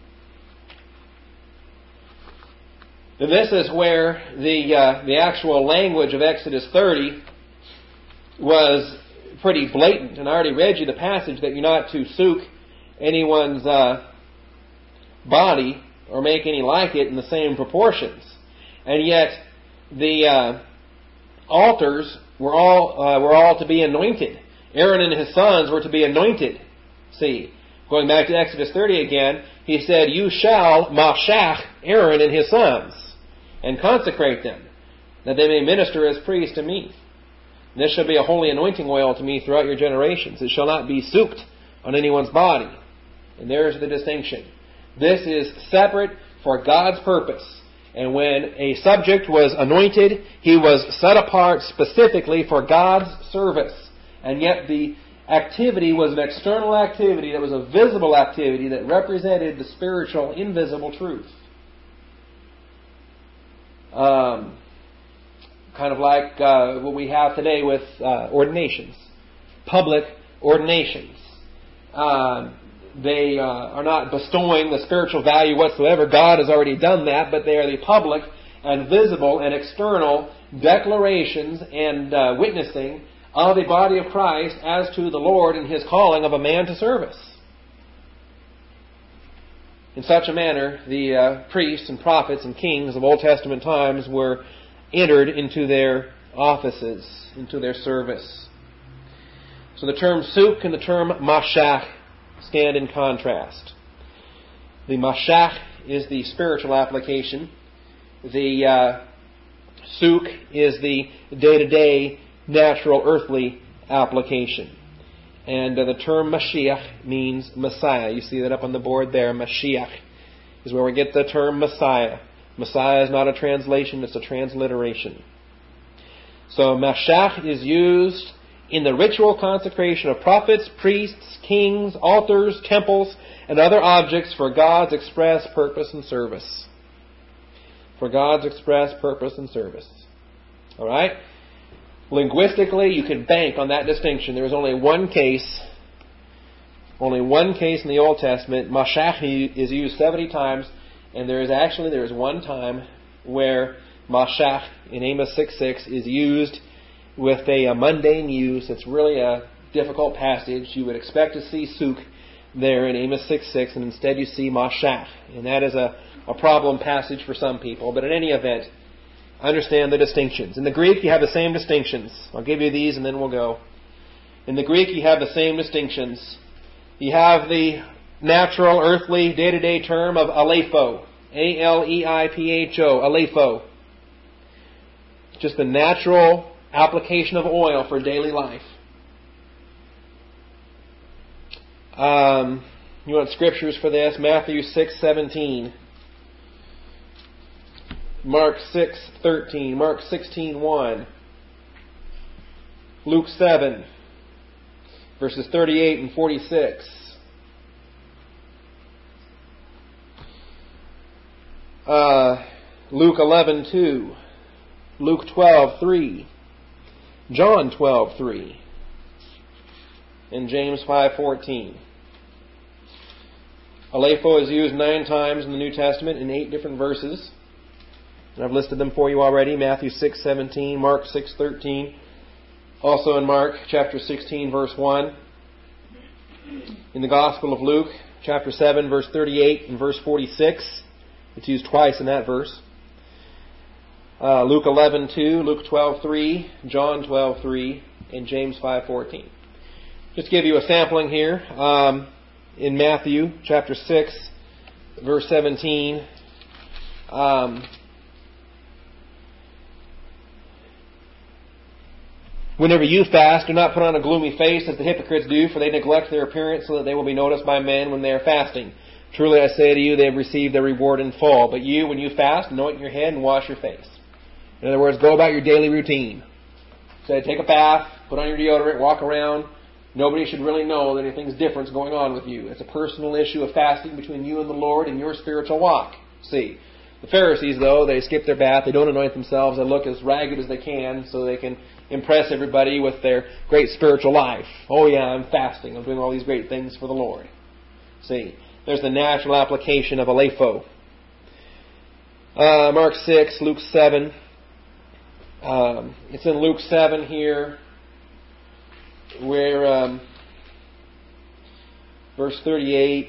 And this is where the uh, the actual language of Exodus thirty was pretty blatant. And I already read you the passage that you're not to soak anyone's uh, body or make any like it in the same proportions. And yet the uh, altars were all uh, were all to be anointed. Aaron and his sons were to be anointed. See, going back to Exodus thirty again, he said, "You shall mashach Aaron and his sons, and consecrate them, that they may minister as priests to me. This shall be a holy anointing oil to me throughout your generations. It shall not be soaked on anyone's body." And there's the distinction. This is separate for God's purpose. And when a subject was anointed, he was set apart specifically for God's service. And yet the activity was an external activity that was a visible activity that represented the spiritual, invisible truth. Um, kind of like uh, what we have today with uh, ordinations. Public ordinations. Uh, They uh, are not bestowing the spiritual value whatsoever. God has already done that, but they are the public and visible and external declarations and uh, witnessing of the body of Christ as to the Lord and His calling of a man to service. In such a manner, the uh, priests and prophets and kings of Old Testament times were entered into their offices, into their service. So the term suk and the term mashach stand in contrast. The mashach is the spiritual application. The uh, suk is the day-to-day, natural, earthly application. And uh, the term Mashiach means Messiah. You see that up on the board there. Mashiach is where we get the term Messiah. Messiah is not a translation, it's a transliteration. So Mashach is used in the ritual consecration of prophets, priests, kings, altars, temples, and other objects for God's express purpose and service. For God's express purpose and service. All right? Linguistically, you can bank on that distinction. There is only one case, only one case in the Old Testament. Mashach is used seventy times, and there is actually there is one time where Mashach in Amos six six is used with a, a mundane use. It's really a difficult passage. You would expect to see suk there in Amos six six, and instead you see mashach. And that is a, a problem passage for some people. But in any event, understand the distinctions. In the Greek, you have the same distinctions. I'll give you these and then we'll go. In the Greek, you have the same distinctions. You have the natural, earthly, day-to-day term of aleipho. A L E I P H O. Aleipho. Just the natural application of oil for daily life. Um, you want scriptures for this? Matthew six seventeen, Mark six thirteen, Mark sixteen one, Luke seven verses thirty-eight and forty-six. Uh, Luke eleven two, Luke twelve three. John twelve three, and James five fourteen. Aleipho is used nine times in the New Testament in eight different verses. And I've listed them for you already. Matthew six seventeen, Mark six thirteen, also in Mark chapter sixteen verse one. In the Gospel of Luke chapter seven verse thirty-eight and verse forty-six. It's used twice in that verse. Uh, Luke eleven two, Luke twelve three, John twelve three, and James five fourteen. Just give you a sampling here. Um, in Matthew chapter six, verse seventeen, um, whenever you fast, do not put on a gloomy face as the hypocrites do, for they neglect their appearance so that they will be noticed by men when they are fasting. Truly I say to you, they have received their reward in full. But you, when you fast, anoint your head and wash your face. In other words, go about your daily routine. Say, take a bath, put on your deodorant, walk around. Nobody should really know that anything's different going on with you. It's a personal issue of fasting between you and the Lord and your spiritual walk. See, the Pharisees, though, they skip their bath. They don't anoint themselves. They look as ragged as they can so they can impress everybody with their great spiritual life. Oh, yeah, I'm fasting. I'm doing all these great things for the Lord. See, there's the natural application of aleipho. Uh, Mark six, Luke seven. Um, it's in Luke seven here, where um, verse thirty-eight.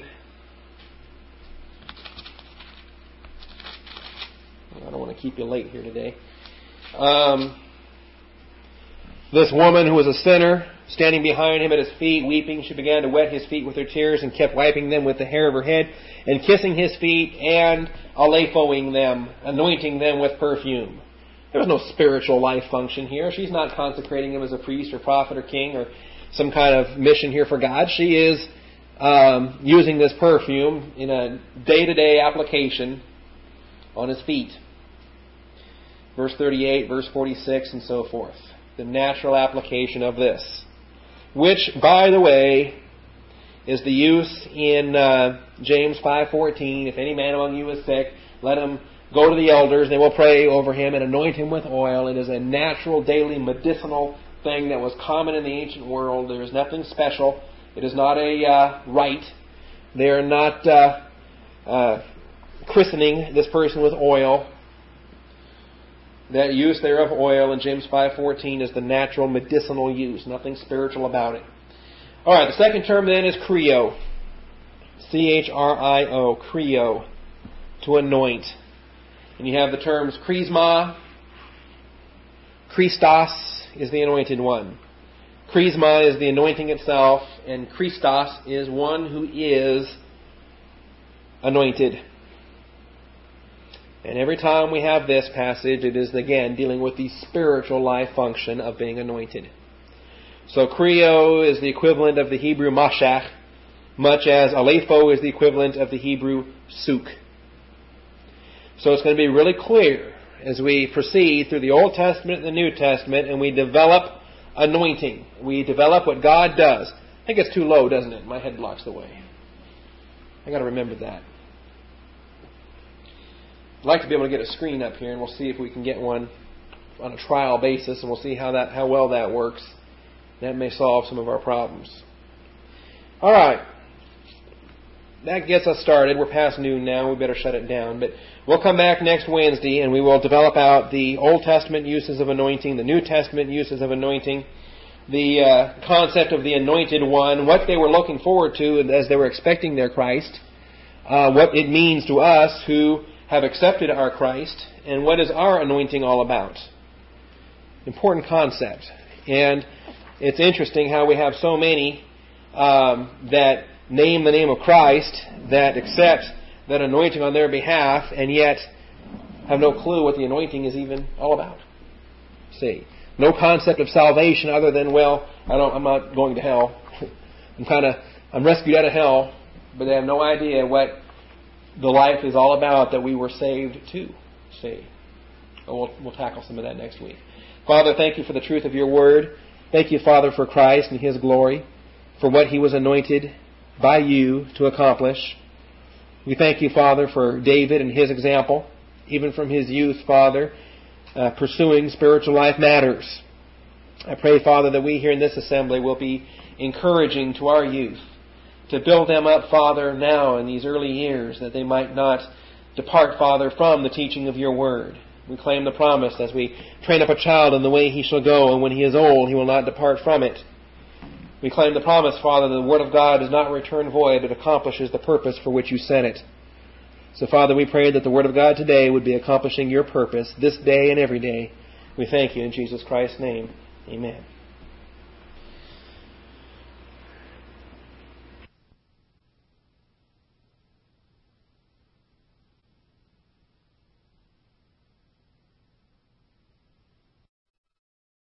I don't want to keep you late here today. Um, this woman who was a sinner, standing behind him at his feet, weeping, she began to wet his feet with her tears and kept wiping them with the hair of her head and kissing his feet and aleiphoing them, anointing them with perfume. There was no spiritual life function here. She's not consecrating him as a priest or prophet or king or some kind of mission here for God. She is um, using this perfume in a day-to-day application on his feet. Verse thirty-eight, verse forty-six, and so forth. The natural application of this. Which, by the way, is the use in uh, James five fourteen. If any man among you is sick, let him go to the elders. They will pray over him and anoint him with oil. It is a natural, daily, medicinal thing that was common in the ancient world. There is nothing special. It is not a uh, rite. They are not uh, uh, christening this person with oil. That use there of oil in James five fourteen is the natural medicinal use. Nothing spiritual about it. All right, the second term then is chrio. C H R I O, chrio, to anoint. And you have the terms chrisma. Christos is the anointed one. Chrisma is the anointing itself, and Christos is one who is anointed. And every time we have this passage, it is again dealing with the spiritual life function of being anointed. So chrio is the equivalent of the Hebrew mashach, much as aleipho is the equivalent of the Hebrew suk. So it's going to be really clear as we proceed through the Old Testament and the New Testament, and we develop anointing. We develop what God does. I think it's too low, doesn't it? My head blocks the way. I got to remember that. I'd like to be able to get a screen up here, and we'll see if we can get one on a trial basis, and we'll see how that how well that works. That may solve some of our problems. All right. That gets us started. We're past noon now. We better shut it down. But we'll come back next Wednesday, and we will develop out the Old Testament uses of anointing, the New Testament uses of anointing, the uh, concept of the anointed one, what they were looking forward to as they were expecting their Christ, uh, what it means to us who have accepted our Christ, and what is our anointing all about. Important concept. And it's interesting how we have so many um, that name the name of Christ, that accept that anointing on their behalf, and yet have no clue what the anointing is even all about. See, no concept of salvation other than, well, I don't, I'm not going to hell. I'm kind of, I'm rescued out of hell, but they have no idea what the life is all about that we were saved to. See, we'll, we'll tackle some of that next week. Father, thank you for the truth of your word. Thank you, Father, for Christ and His glory, for what He was anointed by you to accomplish. We thank you, Father, for David and his example, even from his youth, Father, uh, pursuing spiritual life matters. I pray, Father, that we here in this assembly will be encouraging to our youth, to build them up, Father, now in these early years, that they might not depart, Father, from the teaching of your word. We claim the promise as we train up a child in the way he shall go, and when he is old, he will not depart from it. We claim the promise, Father, that the Word of God does not return void, but accomplishes the purpose for which you sent it. So, Father, we pray that the Word of God today would be accomplishing your purpose this day and every day. We thank you in Jesus Christ's name. Amen.